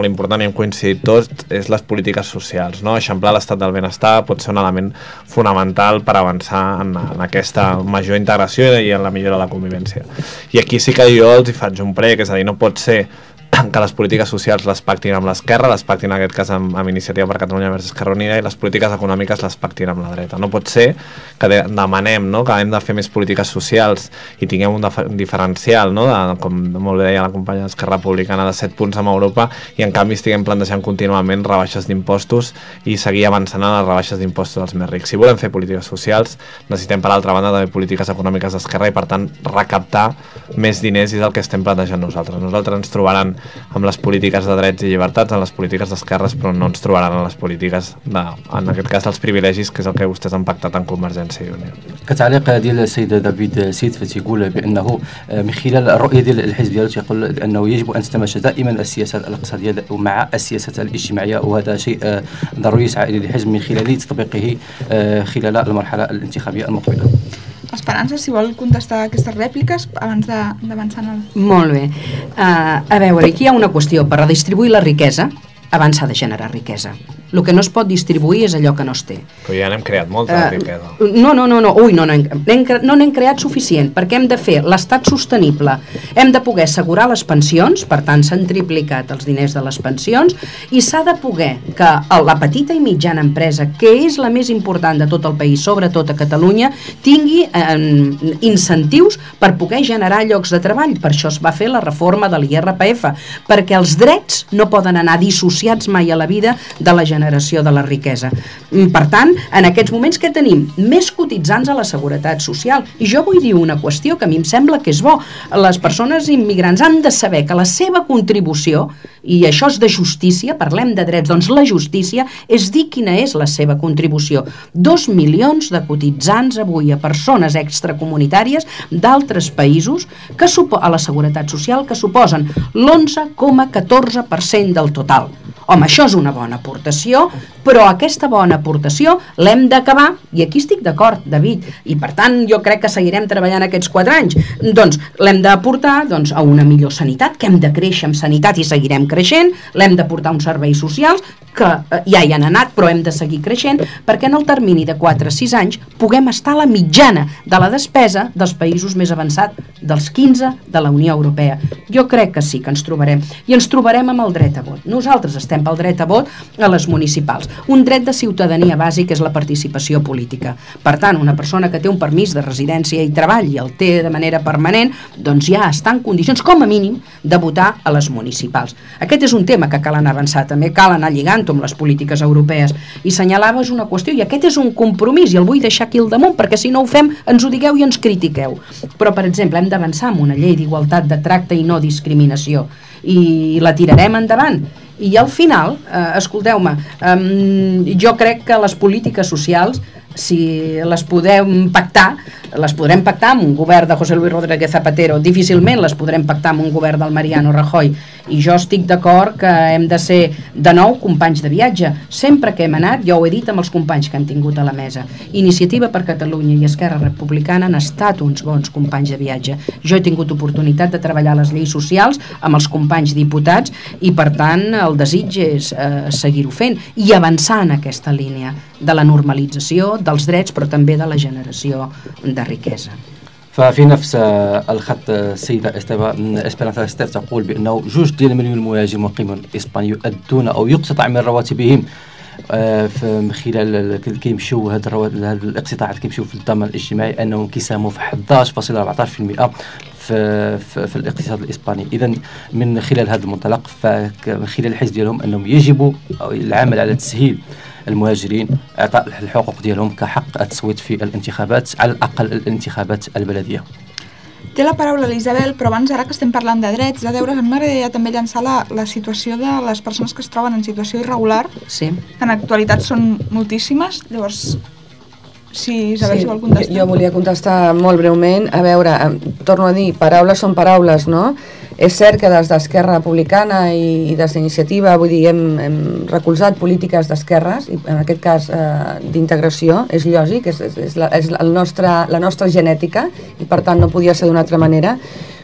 Speaker 9: important i hem coincidit tots és les polítiques socials, no? Eixamplar l'estat del benestar pot ser un element fonamental per avançar en, en aquesta major integració i en la millora de la convivència. I aquí sí que jo els hi faig un prec, és a dir, no pot ser que les polítiques socials les pactin amb l'esquerra, les pactin en aquest cas amb, amb Iniciativa per Catalunya versus Esquerra Unida, i les polítiques econòmiques les pactin amb la dreta. No pot ser que de, demanem, no?, que hem de fer més polítiques socials i tinguem un, un diferencial, no?, de, com molt bé deia la companya d'Esquerra Republicana, de set punts amb Europa, i en canvi estiguem plantejant contínuament rebaixes d'impostos i seguir avançant en les rebaixes d'impostos als més rics. Si volem fer polítiques socials, necessitem per altra banda també polítiques econòmiques d'esquerra i per tant recaptar més diners, i és el que estem plantejant nosaltres. Nosaltres ens trobaran amb les polítiques de drets i llibertats, en les polítiques d'esquerres, però no ens trobaran en les polítiques, de, en aquest cas, dels privilegis, que és el que vostès han pactat en Convergència i Unió.
Speaker 2: كتعليق ديال السيد دافيد سيد فتيقول بانه من خلال الرؤيه ديال الحزب ديالو تيقول انه يجب ان تتماشى دائما السياسه الاقتصاديه مع السياسه الاجتماعيه، وهذا شيء ضروري يسعى اليه الحزب من خلال تطبيقه خلال المرحله الانتخابيه المقبله.
Speaker 3: Esperança, si vol contestar aquestes rèpliques abans d'avançar en el...
Speaker 4: Molt bé. Uh, a veure, aquí hi ha una qüestió. Per redistribuir la riquesa, abans s'ha de generar riquesa. El que no es pot distribuir és allò que no es té.
Speaker 9: Però ja n'hem creat molta uh, riquesa.
Speaker 4: No, no, no, no, ui, no n'hem no n'hem creat suficient, perquè hem de fer l'estat sostenible, hem de poder assegurar les pensions, per tant s'han triplicat els diners de les pensions, i s'ha de poder que la petita i mitjana empresa, que és la més important de tot el país, sobretot a Catalunya, tingui eh, incentius per poder generar llocs de treball. Per això es va fer la reforma de l'I R P F, perquè els drets no poden anar dissociats mai a la vida de la generació de la riquesa. Per tant, en aquests moments que tenim més cotitzants a la seguretat social, i jo vull dir una qüestió que a mi em sembla que és bo, les persones immigrants han de saber que la seva contribució, i això és de justícia, parlem de drets, doncs la justícia és dir quina és la seva contribució. Dos milions de cotitzants avui a persones extracomunitàries d'altres països que a la seguretat social, que suposen l'onze coma catorze per cent del total. Home, això és una bona aportació, però aquesta bona aportació l'hem d'acabar, i aquí estic d'acord, David, i per tant jo crec que seguirem treballant aquests quatre anys, doncs l'hem d'aportar doncs, a una millor sanitat, que hem de créixer en sanitat i seguirem creixent, l'hem d'aportar uns serveis socials, que ja hi han anat, però hem de seguir creixent, perquè en el termini de quatre a sis anys puguem estar a la mitjana de la despesa dels països més avançats, dels quinze de la Unió Europea. Jo crec que sí que ens trobarem, i ens trobarem amb el dret a vot. Nosaltres estem pel dret a vot a les municipals. Un dret de ciutadania bàsic és la participació política. Per tant, una persona que té un permís de residència i treball i el té de manera permanent, doncs ja està en condicions, com a mínim, de votar a les municipals. Aquest és un tema que cal anar avançar, també cal anar lligant-ho amb les polítiques europees. I senyalaves una qüestió, i aquest és un compromís, i el vull deixar aquí al damunt, perquè si no ho fem, ens ho digueu i ens critiqueu. Però, per exemple, hem d'avançar amb una llei d'igualtat de tracte i no discriminació, i la tirarem endavant. I al final, eh, escolteu-me, eh, jo crec que les polítiques socials, si les podem pactar, les podrem pactar amb un govern de José Luis Rodríguez Zapatero, difícilment les podrem pactar amb un govern del Mariano Rajoy, i jo estic d'acord que hem de ser de nou companys de viatge. Sempre que hem anat, jo ho he dit amb els companys que han tingut a la mesa, Iniciativa per Catalunya i Esquerra Republicana han estat uns bons companys de viatge. Jo he tingut oportunitat de treballar les lleis socials amb els companys diputats, i per tant el desig és eh, seguir-ho fent i avançar en aquesta línia de la normalització dels drets, però també de la generació de riquesa.
Speaker 2: ففي نفس الخط السيدة إسبرانسا ستيف تقول بأنه جوج ديال مليون مهاجر مقيم إسباني يؤدون أو يقتطع من رواتبهم من خلال كيمشيو هاد الاقتطاعات كيمشيو في الضمان الاجتماعي، أنهم كيساهموا في أحد عشر فاصلة أربعة عشر بالمئة في, في, في الاقتصاد الإسباني. إذن من خلال هذا المنطلق، فمن خلال الحزب ديالهم أنهم يجب العمل على تسهيل المهاجرين اعطاء الحقوق ديالهم كحق التصويت في الانتخابات، على الاقل الانتخابات البلديه.
Speaker 3: Té la paraula l'Isabel, però abans, ara que estem parlant de drets, de deures, m'agradaria també llançar la, la situació de les persones que es troben en situació irregular,
Speaker 4: sí,
Speaker 3: que en actualitat són moltíssimes. Llavors, si Isabel, sí, si vol contestar.
Speaker 8: Jo volia contestar molt breument. A veure, torno a dir, paraules són paraules, no? És cert que des d'Esquerra Republicana i, i des d'Iniciativa, vull dir, hem, hem recolzat polítiques d'esquerres, i en aquest cas eh, d'integració, és lògic, és, és, és, la, és el nostre, la nostra genètica, i per tant no podia ser d'una altra manera,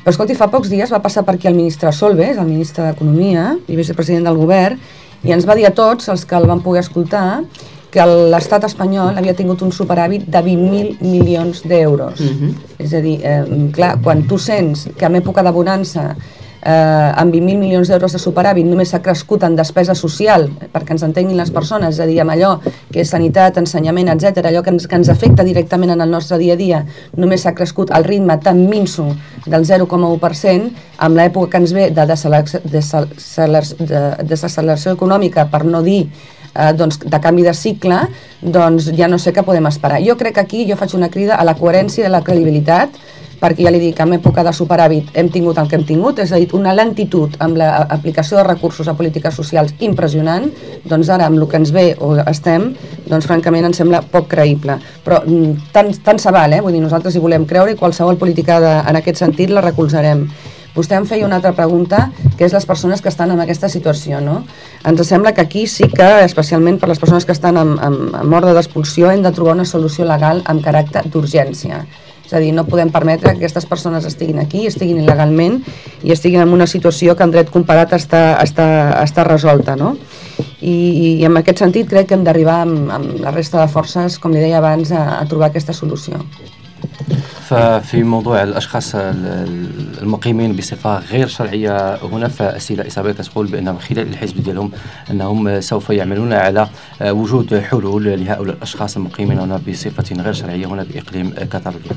Speaker 8: Però escolti, fa pocs dies va passar per aquí el ministre Solbes, el ministre d'Economia i vicepresident del govern, i ens va dir a tots, els que el van poder escoltar, que l'estat espanyol havia tingut un superàvit de vint mil milions d'euros. Uh-huh. És a dir, eh, clar, quan tu sents que en època de bonança eh, amb vint mil milions d'euros de superàvit només s'ha crescut en despesa social, perquè ens entenguin les persones, és a dir, amb allò que és sanitat, ensenyament, etcètera, allò que ens, que ens afecta directament en el nostre dia a dia, només s'ha crescut al ritme tan minso del zero coma u per cent, amb l'època que ens ve de desacceleració econòmica, per no dir eh, doncs, de canvi de cicle, doncs ja no sé què podem esperar. Jo crec que aquí jo faig una crida a la coherència i a la credibilitat, perquè ja li dic, en època de superàvit hem tingut el que hem tingut, és a dir, una lentitud amb l'aplicació de recursos a polítiques socials impressionant, doncs ara amb el que ens ve o estem, doncs francament ens sembla poc creïble. Però tant, tant se val, eh? Vull dir, nosaltres hi volem creure i qualsevol política de, en aquest sentit la recolzarem. Vostè em feia una altra pregunta, que és les persones que estan en aquesta situació, no? Ens sembla que aquí sí que, especialment per les persones que estan en, en, en ordre d'expulsió, hem de trobar una solució legal amb caràcter d'urgència. És a dir, no podem permetre que aquestes persones estiguin aquí, estiguin il·legalment i estiguin en una situació que en dret comparat està, està, està resolta, no? I, i en aquest sentit crec que hem d'arribar amb, amb la resta de forces, com li deia abans, a, a trobar aquesta solució.
Speaker 2: ففي موضوع الأشخاص المقيمين بصفة غير شرعية هنا، فالسيدة إسابيل كتقول بأن من خلال الحزب ديالهم أنهم سوف يعملون على وجود حلول لهؤلاء الأشخاص المقيمين هنا بصفة غير شرعية هنا بإقليم كاتالونيا.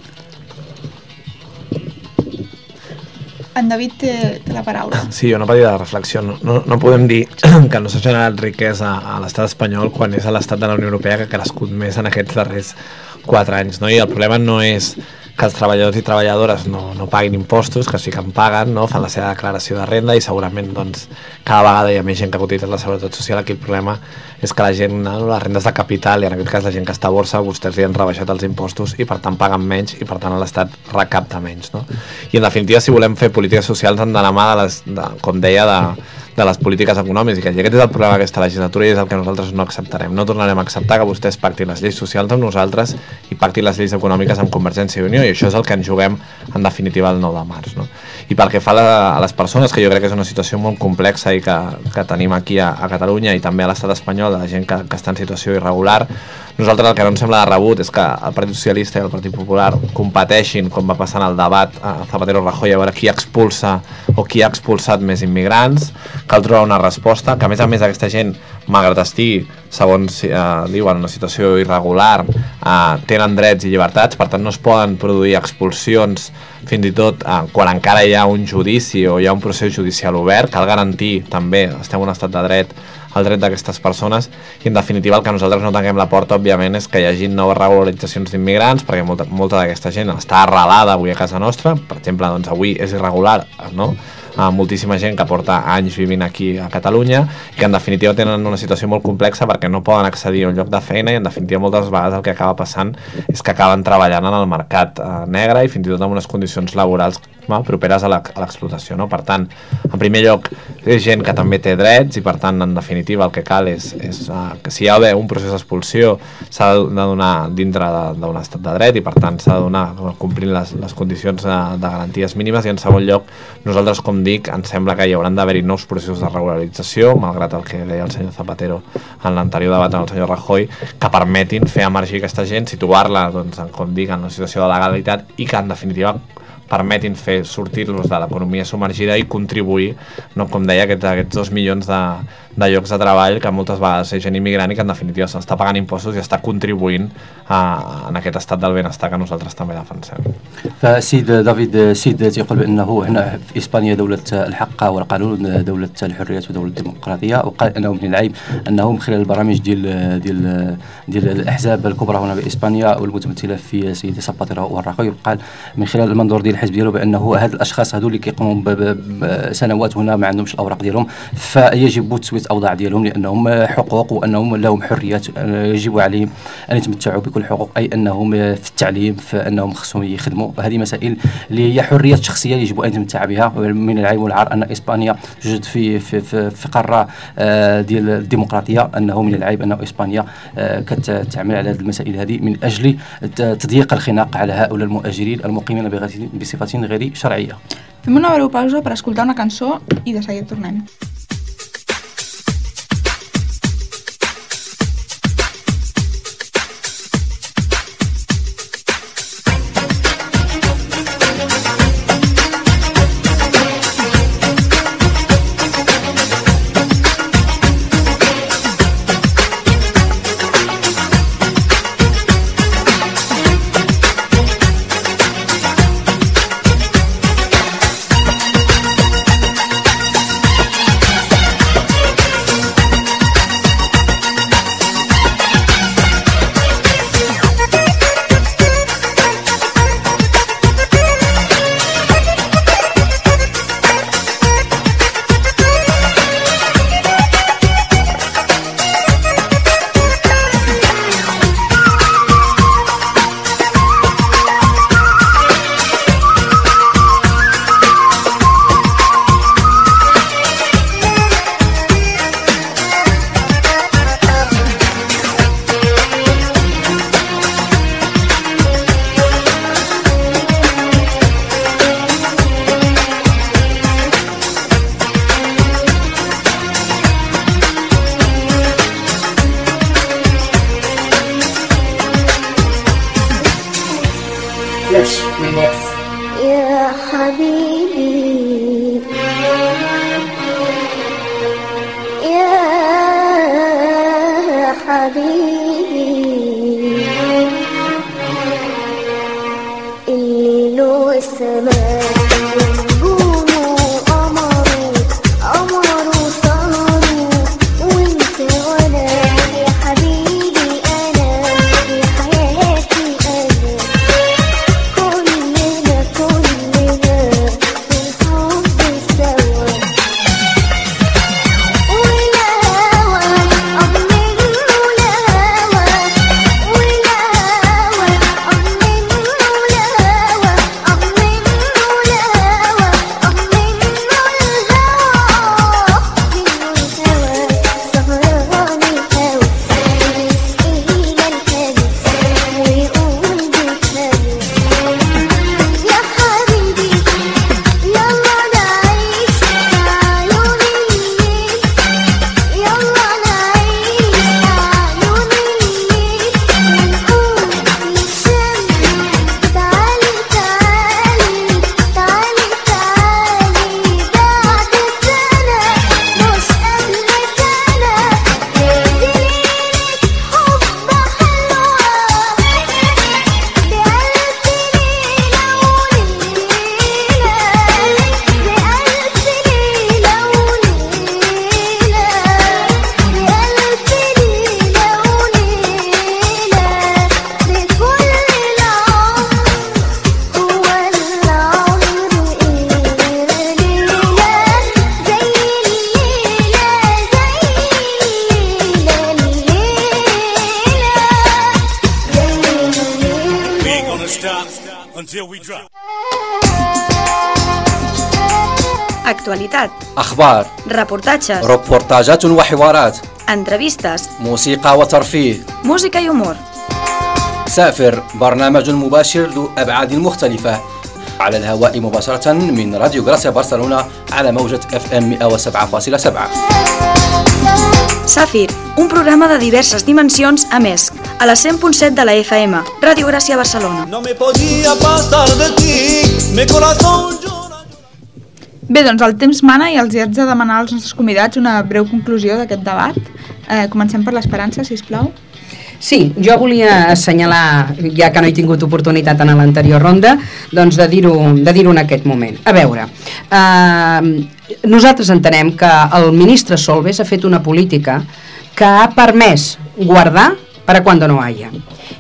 Speaker 3: En David té, té la paraula.
Speaker 9: Sí, una petita reflexió. No, no podem dir que no s'ha generat riquesa a l'estat espanyol quan és a l'estat de la Unió Europea que ha crescut més en aquests darrers quatre anys, no? I el problema no és que els treballadors i treballadores no, no paguin impostos, que sí que en paguen, no? Fan la seva declaració de renda i segurament doncs, cada vegada hi ha més gent que utilitza la seguretat social. Aquí el problema és que la gent, no? Les rendes de capital i en aquest cas la gent que està a borsa, vostès li han rebaixat els impostos i per tant paguen menys i per tant l'Estat recapta menys, no? I en definitiva, si volem fer polítiques socials han d'anar mà de les, de, com deia, de, de les polítiques econòmiques, i aquest és el problema d'aquesta legislatura i és el que nosaltres no acceptarem. No tornarem a acceptar que vostès pactin les lleis socials amb nosaltres i pactin les lleis econòmiques amb Convergència i Unió, i això és el que ens juguem en definitiva el nou de març, no? I pel que fa a, la, a les persones, que jo crec que és una situació molt complexa i que, que tenim aquí a, a Catalunya i també a l'estat espanyol, de la gent que, que està en situació irregular, nosaltres el que no ens sembla de rebut és que el Partit Socialista i el Partit Popular competeixin, com va passar en el debat a Zapatero-Rajoy, a veure qui expulsa o qui ha expulsat més immigrants. Cal trobar una resposta, que a més a més aquesta gent, malgrat estigui, segons eh, diuen, una situació irregular, eh, tenen drets i llibertats, per tant no es poden produir expulsions fins i tot eh, quan encara hi ha un judici o hi ha un procés judicial obert. Cal garantir també, estem en un estat de dret, el dret d'aquestes persones, i en definitiva el que nosaltres no tanquem la porta, òbviament, és que hi hagi noves regularitzacions d'immigrants, perquè molta, molta d'aquesta gent està arrelada avui a casa nostra. Per exemple, doncs avui és irregular, no? Uh, moltíssima gent que porta anys vivint aquí a Catalunya i que en definitiva tenen una situació molt complexa perquè no poden accedir a un lloc de feina, i en definitiva moltes vegades el que acaba passant és que acaben treballant en el mercat uh, negre i fins i tot en unes condicions laborals no, properes a l'explotació, no? Per tant, en primer lloc, és gent que també té drets i per tant, en definitiva, el que cal és, és uh, que si hi ha d'haver un procés d'expulsió s'ha de donar dintre d'un estat de dret i per tant s'ha de donar complint les, les condicions de, de garanties mínimes. I en segon lloc, nosaltres, com dic, ens sembla que hi hauran d'haver-hi nous processos de regularització, malgrat el que deia el senyor Zapatero en l'anterior debat amb el senyor Rajoy, que permetin fer emergir aquesta gent, situar-la, doncs, com dic, en una situació de legalitat i que, en definitiva, permetin fer sortir-los de l'economia submergida i contribuir, no, com deia, aquests, aquests dos milions de, de llocs de treball que moltes vegades és gent immigrant i que en definitiva s'està pagant impostos i està contribuint a, en aquest estat del benestar que nosaltres també defensem.
Speaker 2: فسيد دافيد سيد يقول بأنه هنا في إسبانيا دولة الحق والقانون، دولة الحريات ودولة الديمقراطية، وقال أنه من العيب أنه من خلال البرامج ديال ديال ديال الأحزاب الكبرى هنا بإسبانيا والمتمثلة في سيدي ساباتيرو والراخوي، قال من خلال المنظور ديال الحزب ديالو بأنه هاد الأشخاص هذو اللي كيقوموا بسنوات هنا ما عندهمش الأوراق ديالهم، فيجب تصويت الأوضاع ديالهم، لأنهم حقوق وأنهم لهم حريات يجب عليهم أن يتمتعوا بكل حقوق، أي أنهم في التعليم، فأنهم خصهم يخدموا. هذه مسائل اللي هي حريات شخصية يجب أن يتمتع بها. من العيب والعار أن إسبانيا توجد في في في, في قارة ديال الديمقراطية، أنه من العيب أن إسبانيا كتعمل على هذه المسائل هذه من أجل تضييق الخناق على هؤلاء المؤجرين المقيمين بصفة غير شرعية.
Speaker 3: Fem una breu pausa per escoltar una cançó i de seguida tornem.
Speaker 10: يا حبيبي يا حبيبي الليل والسماء Actualitat.
Speaker 2: أخبار.
Speaker 10: Reportatges.
Speaker 2: reportaجات وحوارات.
Speaker 10: Entrevistes.
Speaker 2: موسيقى وترفيه.
Speaker 10: Música y humor.
Speaker 2: سافر، برنامج مباشر ذو أبعاد مختلفة على الهواء مباشرة من راديو غراسيا برشلونة على موجة اف ام مئة وسبعة فاصلة سبعة.
Speaker 5: Safir, un programa de diverses dimensions a més, a la cent punt set de la F M, Ràdio Gràcia Barcelona.
Speaker 7: No me podía pasar de ti, mi corazón llora.
Speaker 3: Bé, doncs el temps mana i els hi haig de demanar als nostres convidats una breu conclusió d'aquest debat. Eh, comencem per l'Esperança, sisplau.
Speaker 4: Sí, jo volia assenyalar, ja que no he tingut oportunitat en l'anterior ronda, doncs de dir-ho de dir-ho en aquest moment. A veure, eh, nosaltres entenem que el ministre Solbes ha fet una política que ha permès guardar para cuando no haya.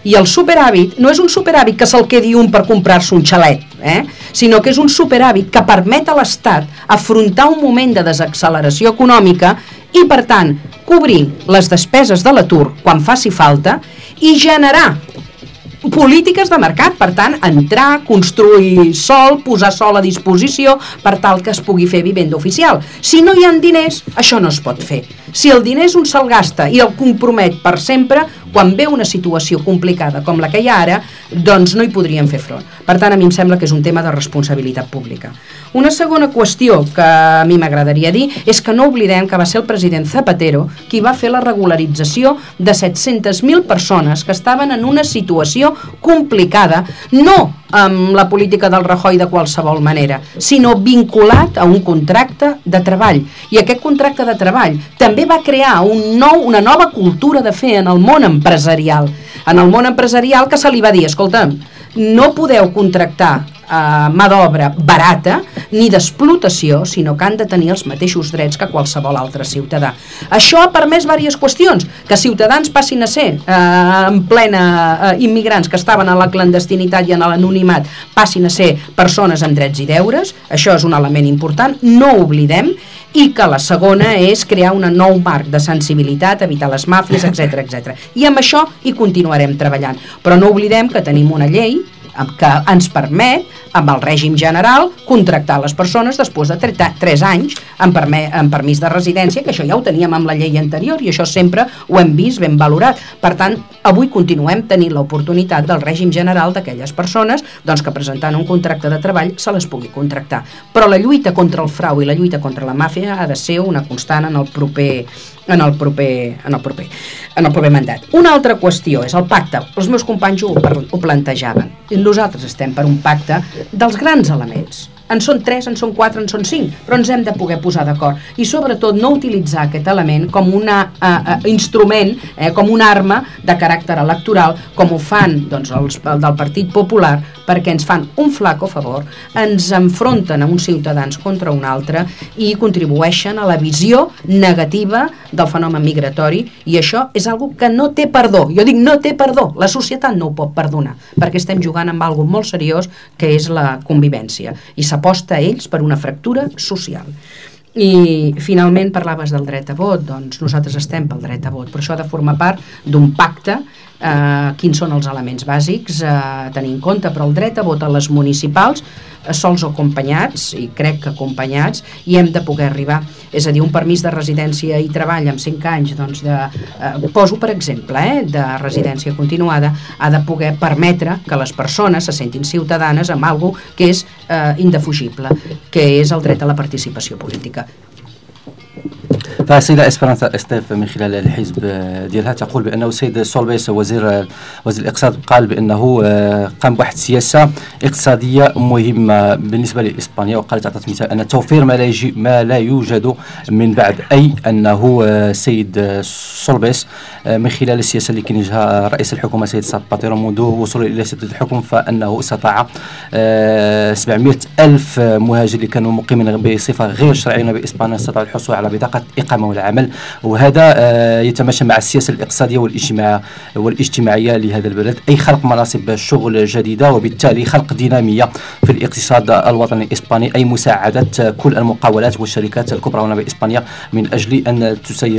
Speaker 4: I el superàvit no és un superàvit que se'l quedi un per comprar-se un xalet, eh? sinó que és un superàvit que permet a l'Estat afrontar un moment de desacceleració econòmica i, per tant, cobrir les despeses de l'atur quan faci falta i generar polítiques de mercat, per tant, entrar, construir sol, posar sol a disposició per tal que es pugui fer vivenda oficial. Si no hi ha diners, això no es pot fer. Si el diner és un se'l gasta i el compromet per sempre, quan ve una situació complicada com la que hi ha ara, doncs no hi podríem fer front. Per tant, a mi em sembla que és un tema de responsabilitat pública. Una segona qüestió que a mi m'agradaria dir és que no oblidem que va ser el president Zapatero qui va fer la regularització de set-centes mil persones que estaven en una situació complicada, no amb la política del Rajoy de qualsevol manera, sinó vinculat a un contracte de treball. I aquest contracte de treball també va crear un nou, una nova cultura de fer en el món empresarial. En el món empresarial que se li va dir, escolta'm, no podeu contractar eh, mà d'obra barata ni d'explotació, sinó que han de tenir els mateixos drets que qualsevol altre ciutadà. Això ha permès diverses qüestions, que ciutadans passin a ser eh, en plena eh, immigrants que estaven a la clandestinitat i en l'anonimat, passin a ser persones amb drets i deures. Això és un element important, no oblidem, i que la segona és crear un nou marc de sensibilitat, evitar les màfies, etcètera, etcètera. I amb això hi continuarem treballant. Però no oblidem que tenim una llei que ens permet, amb el règim general, contractar les persones després de tres anys en, en permís de residència, que això ja ho teníem amb la llei anterior i això sempre ho hem vist ben valorat. Per tant, avui continuem tenint l'oportunitat del règim general d'aquelles persones doncs, que presentant un contracte de treball se les pugui contractar. Però la lluita contra el frau i la lluita contra la màfia ha de ser una constant en el proper en el proper, en el proper, en el proper mandat. Una altra qüestió és el pacte. Els meus companys ho, ho plantejaven. Nosaltres estem per un pacte dels grans elements. En són tres, en són quatre, en són cinc, però ens hem de poder posar d'acord. I sobretot no utilitzar aquest element com un uh, uh, instrument, eh, com una arma de caràcter electoral, com ho fan doncs, els del Partit Popular, perquè ens fan un flaco favor, ens enfronten a uns ciutadans contra un altre i contribueixen a la visió negativa del fenomen migratori, i això és algo que no té perdó. Jo dic no té perdó, la societat no ho pot perdonar, perquè estem jugant amb algo molt seriós que és la convivència, i s'aposta a ells per una fractura social. I finalment parlaves del dret a vot. Doncs nosaltres estem pel dret a vot, però això ha de formar part d'un pacte. Eh, quins són els elements bàsics a eh, tenir en compte, però el dret a vot a les municipals eh, sols o acompanyats, i crec que acompanyats, i hem de poder arribar, és a dir, un permís de residència i treball amb cinc anys, doncs de, eh, poso per exemple, eh, de residència continuada, ha de poder permetre que les persones se sentin ciutadanes amb algo que és eh, indefugible, que és el dret a la participació política.
Speaker 2: فالسيدة إسبرانسا استيف من خلال الحزب ديالها تقول بأنه السيد سولبيس وزير وزير الاقتصاد قال بأنه قام بواحد سياسة اقتصادية مهمة بالنسبة لإسبانيا، وقالت أعطت مثال أن توفير ما لا, يجي ما لا يوجد من بعد، أي أنه السيد سولبيس من خلال السياسة اللي كينجها رئيس الحكومة سيد ساباتيرو منذ وصوله إلى سدة الحكم، فأنه استطاع سبعمائة ألف مهاجر اللي كانوا مقيمين بصفة غير شرعية بإسبانيا استطاعوا الحصول على بطاقة إقامة والعمل، وهذا يتماشى مع السياسة الاقتصادية والاجتماع والاجتماعية لهذا البلد، أي خلق مناصب شغل جديدة وبالتالي خلق دينامية في الاقتصاد الوطني الإسباني، أي مساعدة كل المقاولات والشركات الكبرى هنا بإسبانيا من أجل أن تسير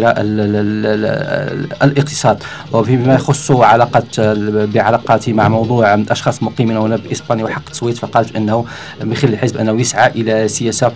Speaker 2: الاقتصاد. وفيما يخص علاقة بعلاقاتي مع موضوع أشخاص مقيمين هنا بإسبانيا وحق التصويت، فقالت أنه من خلال الحزب أنه يسعى إلى سياسة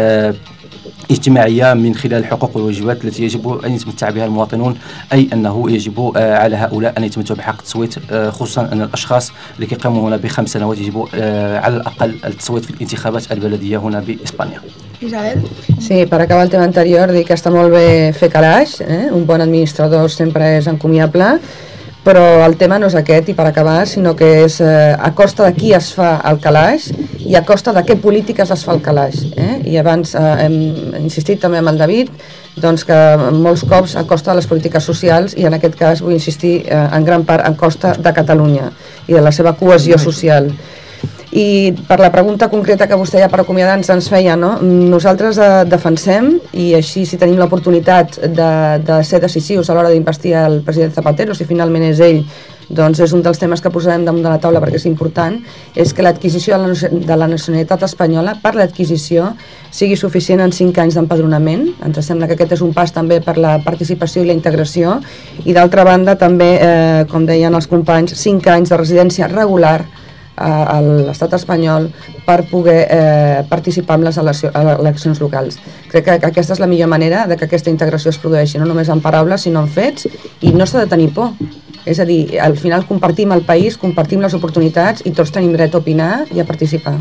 Speaker 2: اجتماعية من خلال الحقوق والواجبات التي يجب أن يتمتع بها المواطنون، أي أنه يجب على هؤلاء أن يتمتعوا بحق التصويت، خصوصا أن الأشخاص اللي كيقيموا هنا بخمس سنوات يجب على الأقل التصويت في الانتخابات البلدية هنا بإسبانيا.
Speaker 3: Isabel?
Speaker 8: Sí, per acabar el tema anterior, dir que està molt bé fer calaix, eh? Un bon administrador sempre és encomiable, però el tema no és aquest, i per acabar, sinó que és eh, a costa de qui es fa el calaix i a costa de què polítiques es fa el calaix. Eh? I abans eh, hem insistit també amb el David, doncs que molts cops a costa de les polítiques socials, i en aquest cas vull insistir eh, en gran part a costa de Catalunya i de la seva cohesió social. I per la pregunta concreta que vostè ja per acomiadar-nos ens feia, no? Nosaltres eh, defensem, i així si tenim l'oportunitat de, de ser decisius a l'hora d'investir el president Zapatero, si finalment és ell, doncs és un dels temes que posarem damunt de la taula perquè és important, és que l'adquisició de, la, de la nacionalitat espanyola per l'adquisició sigui suficient en cinc anys d'empadronament. Ens sembla que aquest és un pas també per la participació i la integració, i d'altra banda també, eh, com deien els companys, cinc anys de residència regular a l'estat espanyol per poder eh, participar en les eleccions locals. Crec que aquesta és la millor manera de que aquesta integració es produeixi, no només en paraules sinó en fets, i no s'ha de tenir por. És a dir, al final compartim el país, compartim les oportunitats i tots tenim dret a opinar i a participar.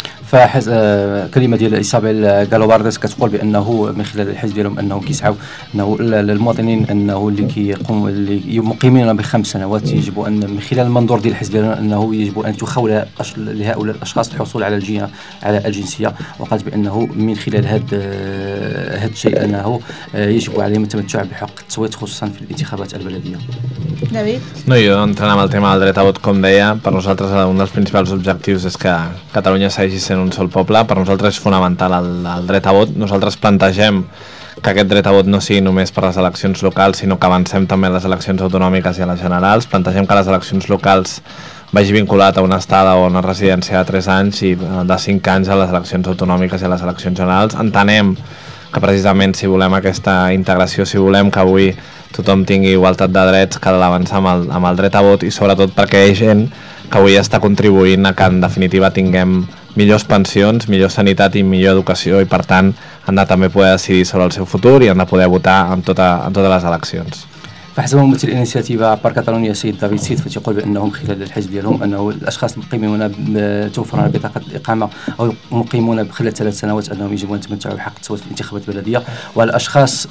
Speaker 2: فكلمه ديال ايسابيل غالوبارديس كتقول بانه من خلال الحزب ديالهم انه كيسعوا انه المواطنين انه اللي كيقوموا اللي مقيمين بخمس سنوات يجب ان من خلال المنظور ديال الحزب ديالهم انه يجب ان تخول لهؤلاء الاشخاص الحصول على الجنسيه على الجنسيه، وقالت بانه من خلال هذا هذا الشيء انه يجب عليهم التمتع بحق التصويت خصوصا في الانتخابات البلديه.
Speaker 3: David?
Speaker 9: No, jo entrant amb el tema del dret a vot, com deia, per nosaltres un dels principals objectius és que Catalunya segueixi sent un sol poble. Per nosaltres és fonamental el, el dret a vot. Nosaltres plantegem que aquest dret a vot no sigui només per les eleccions locals, sinó que avancem també a les eleccions autonòmiques i a les generals. Plantegem que les eleccions locals vagi vinculat a una estada o una residència de tres anys i de cinc anys a les eleccions autonòmiques i a les eleccions generals. Entenem que precisament si volem aquesta integració, si volem que avui tothom tingui igualtat de drets, cal avançar amb el, amb el dret a vot, i sobretot perquè hi ha gent que avui està contribuint a que en definitiva tinguem millors pensions, millor sanitat i millor educació, i per tant han de també poder decidir sobre el seu futur i han de poder votar en, tota, en totes les eleccions.
Speaker 2: فحسب ممثل الانسياتيفا بار كاتالونيا السيد دافيد سيد فتيقول بانهم خلال الحزب ديالهم انه الاشخاص المقيمون توفر لهم بطاقه الاقامه او مقيمون خلال ثلاث سنوات انهم يجب ان يتمتعوا بحق التصويت في الانتخابات البلديه، والاشخاص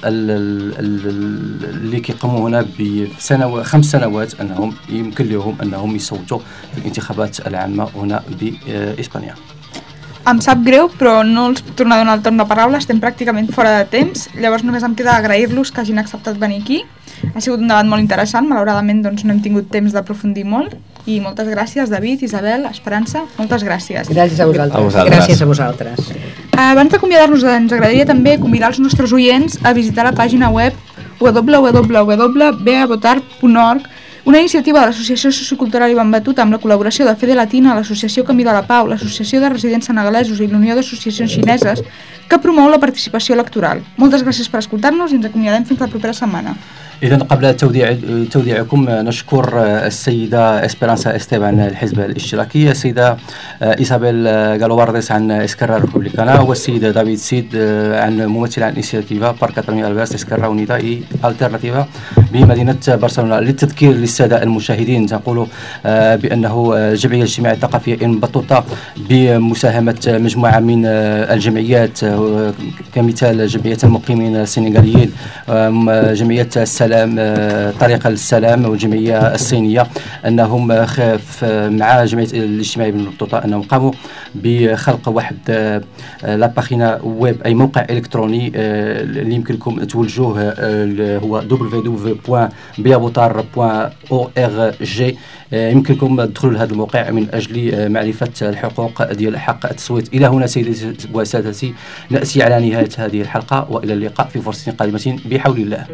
Speaker 2: اللي كيقوموا هنا بسنوات خمس سنوات انهم يمكن لهم انهم يصوتوا في الانتخابات العامه هنا باسبانيا.
Speaker 3: Em sap greu, però no els puc tornar a donar el torn de paraula, estem pràcticament fora de temps, llavors només em queda agrair-los que hagin acceptat venir aquí. Ha sigut un debat molt interessant, malauradament doncs, no hem tingut temps d'aprofundir molt, i moltes gràcies, David, Isabel, Esperança, moltes gràcies.
Speaker 8: Gràcies a vosaltres.
Speaker 9: A vosaltres.
Speaker 4: Gràcies a vosaltres.
Speaker 3: Abans d'acomiadar-nos, ens agradaria també convidar els nostres oients a visitar la pàgina web w w w punt b a votar punt org, una iniciativa de l'Associació Sociocultural Ivan Batuta amb la col·laboració de Fede Latina, l'Associació Camí de la Pau, l'Associació de Residents Senegalesos i la Unió d'Associacions Xineses, que promou la participació electoral. Moltes gràcies per escoltar-nos i ens acomiadem fins la propera setmana.
Speaker 2: إذن قبل توديع توديعكم نشكر السيدة إسبرانسا إستيبان الحزب الاشتراكي، السيدة إيسابيل غالوبارديس عن إسكرا ريبوبليكانا، والسيد دافيد سيد عن ممثل عن إنيسياتيفا بار كاتالونيا الباس إسكرا أونيدا إي ألتيرناتيفا بمدينة برشلونة. للتذكير للسادة المشاهدين نقول بأنه الجمعية الاجتماعية الثقافية إن بطوطة بمساهمة مجموعة من الجمعيات كمثال جمعية المقيمين السنغاليين، جمعية السلام طريق السلام والجمعية الصينية، أنهم مع جمعية الاجتماعية بن بطوطة أنهم قاموا بخلق واحد لاباغينا ويب أي موقع إلكتروني اللي يمكنكم توجهوه هو دبليو دبليو دبليو بوان بيابوتار بوان او ار جي. يمكنكم تدخلوا لهذا الموقع من أجل معرفة الحقوق ديال حق التصويت. إلى هنا سيدتي وسادتي نأتي على نهاية هذه الحلقة، وإلى اللقاء في فرصة قادمة بحول الله.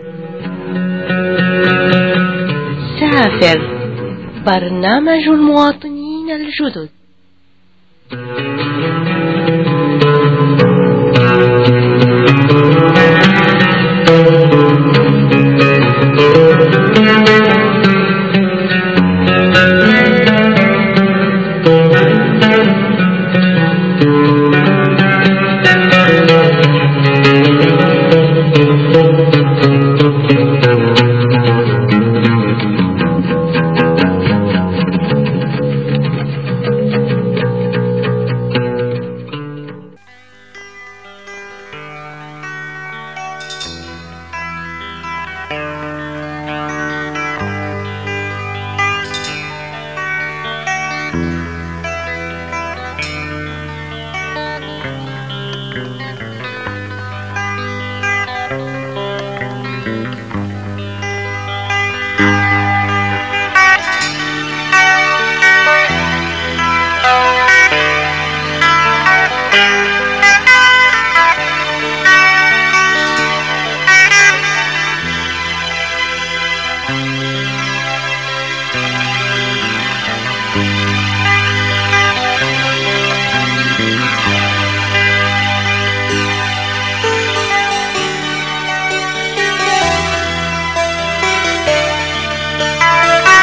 Speaker 1: سافر برنامج المواطنين الجدد.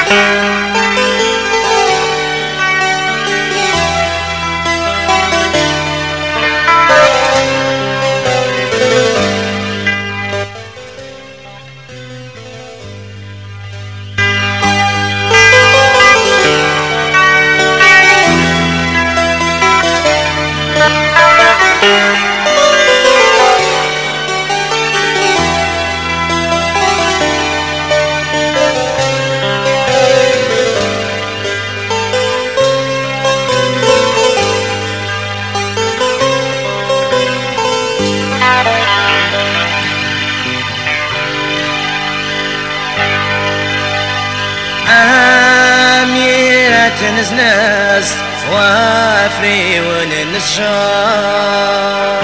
Speaker 11: نزناس وافري وننشار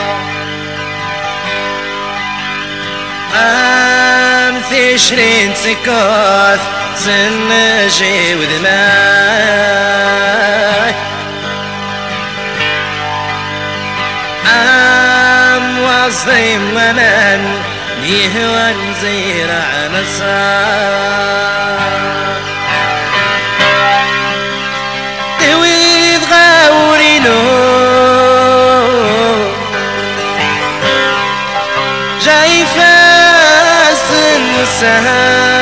Speaker 11: أم ثشرين سكاث سنجي وذماي أم وصي منن يهوان زيرع نصار جاي فاس السهام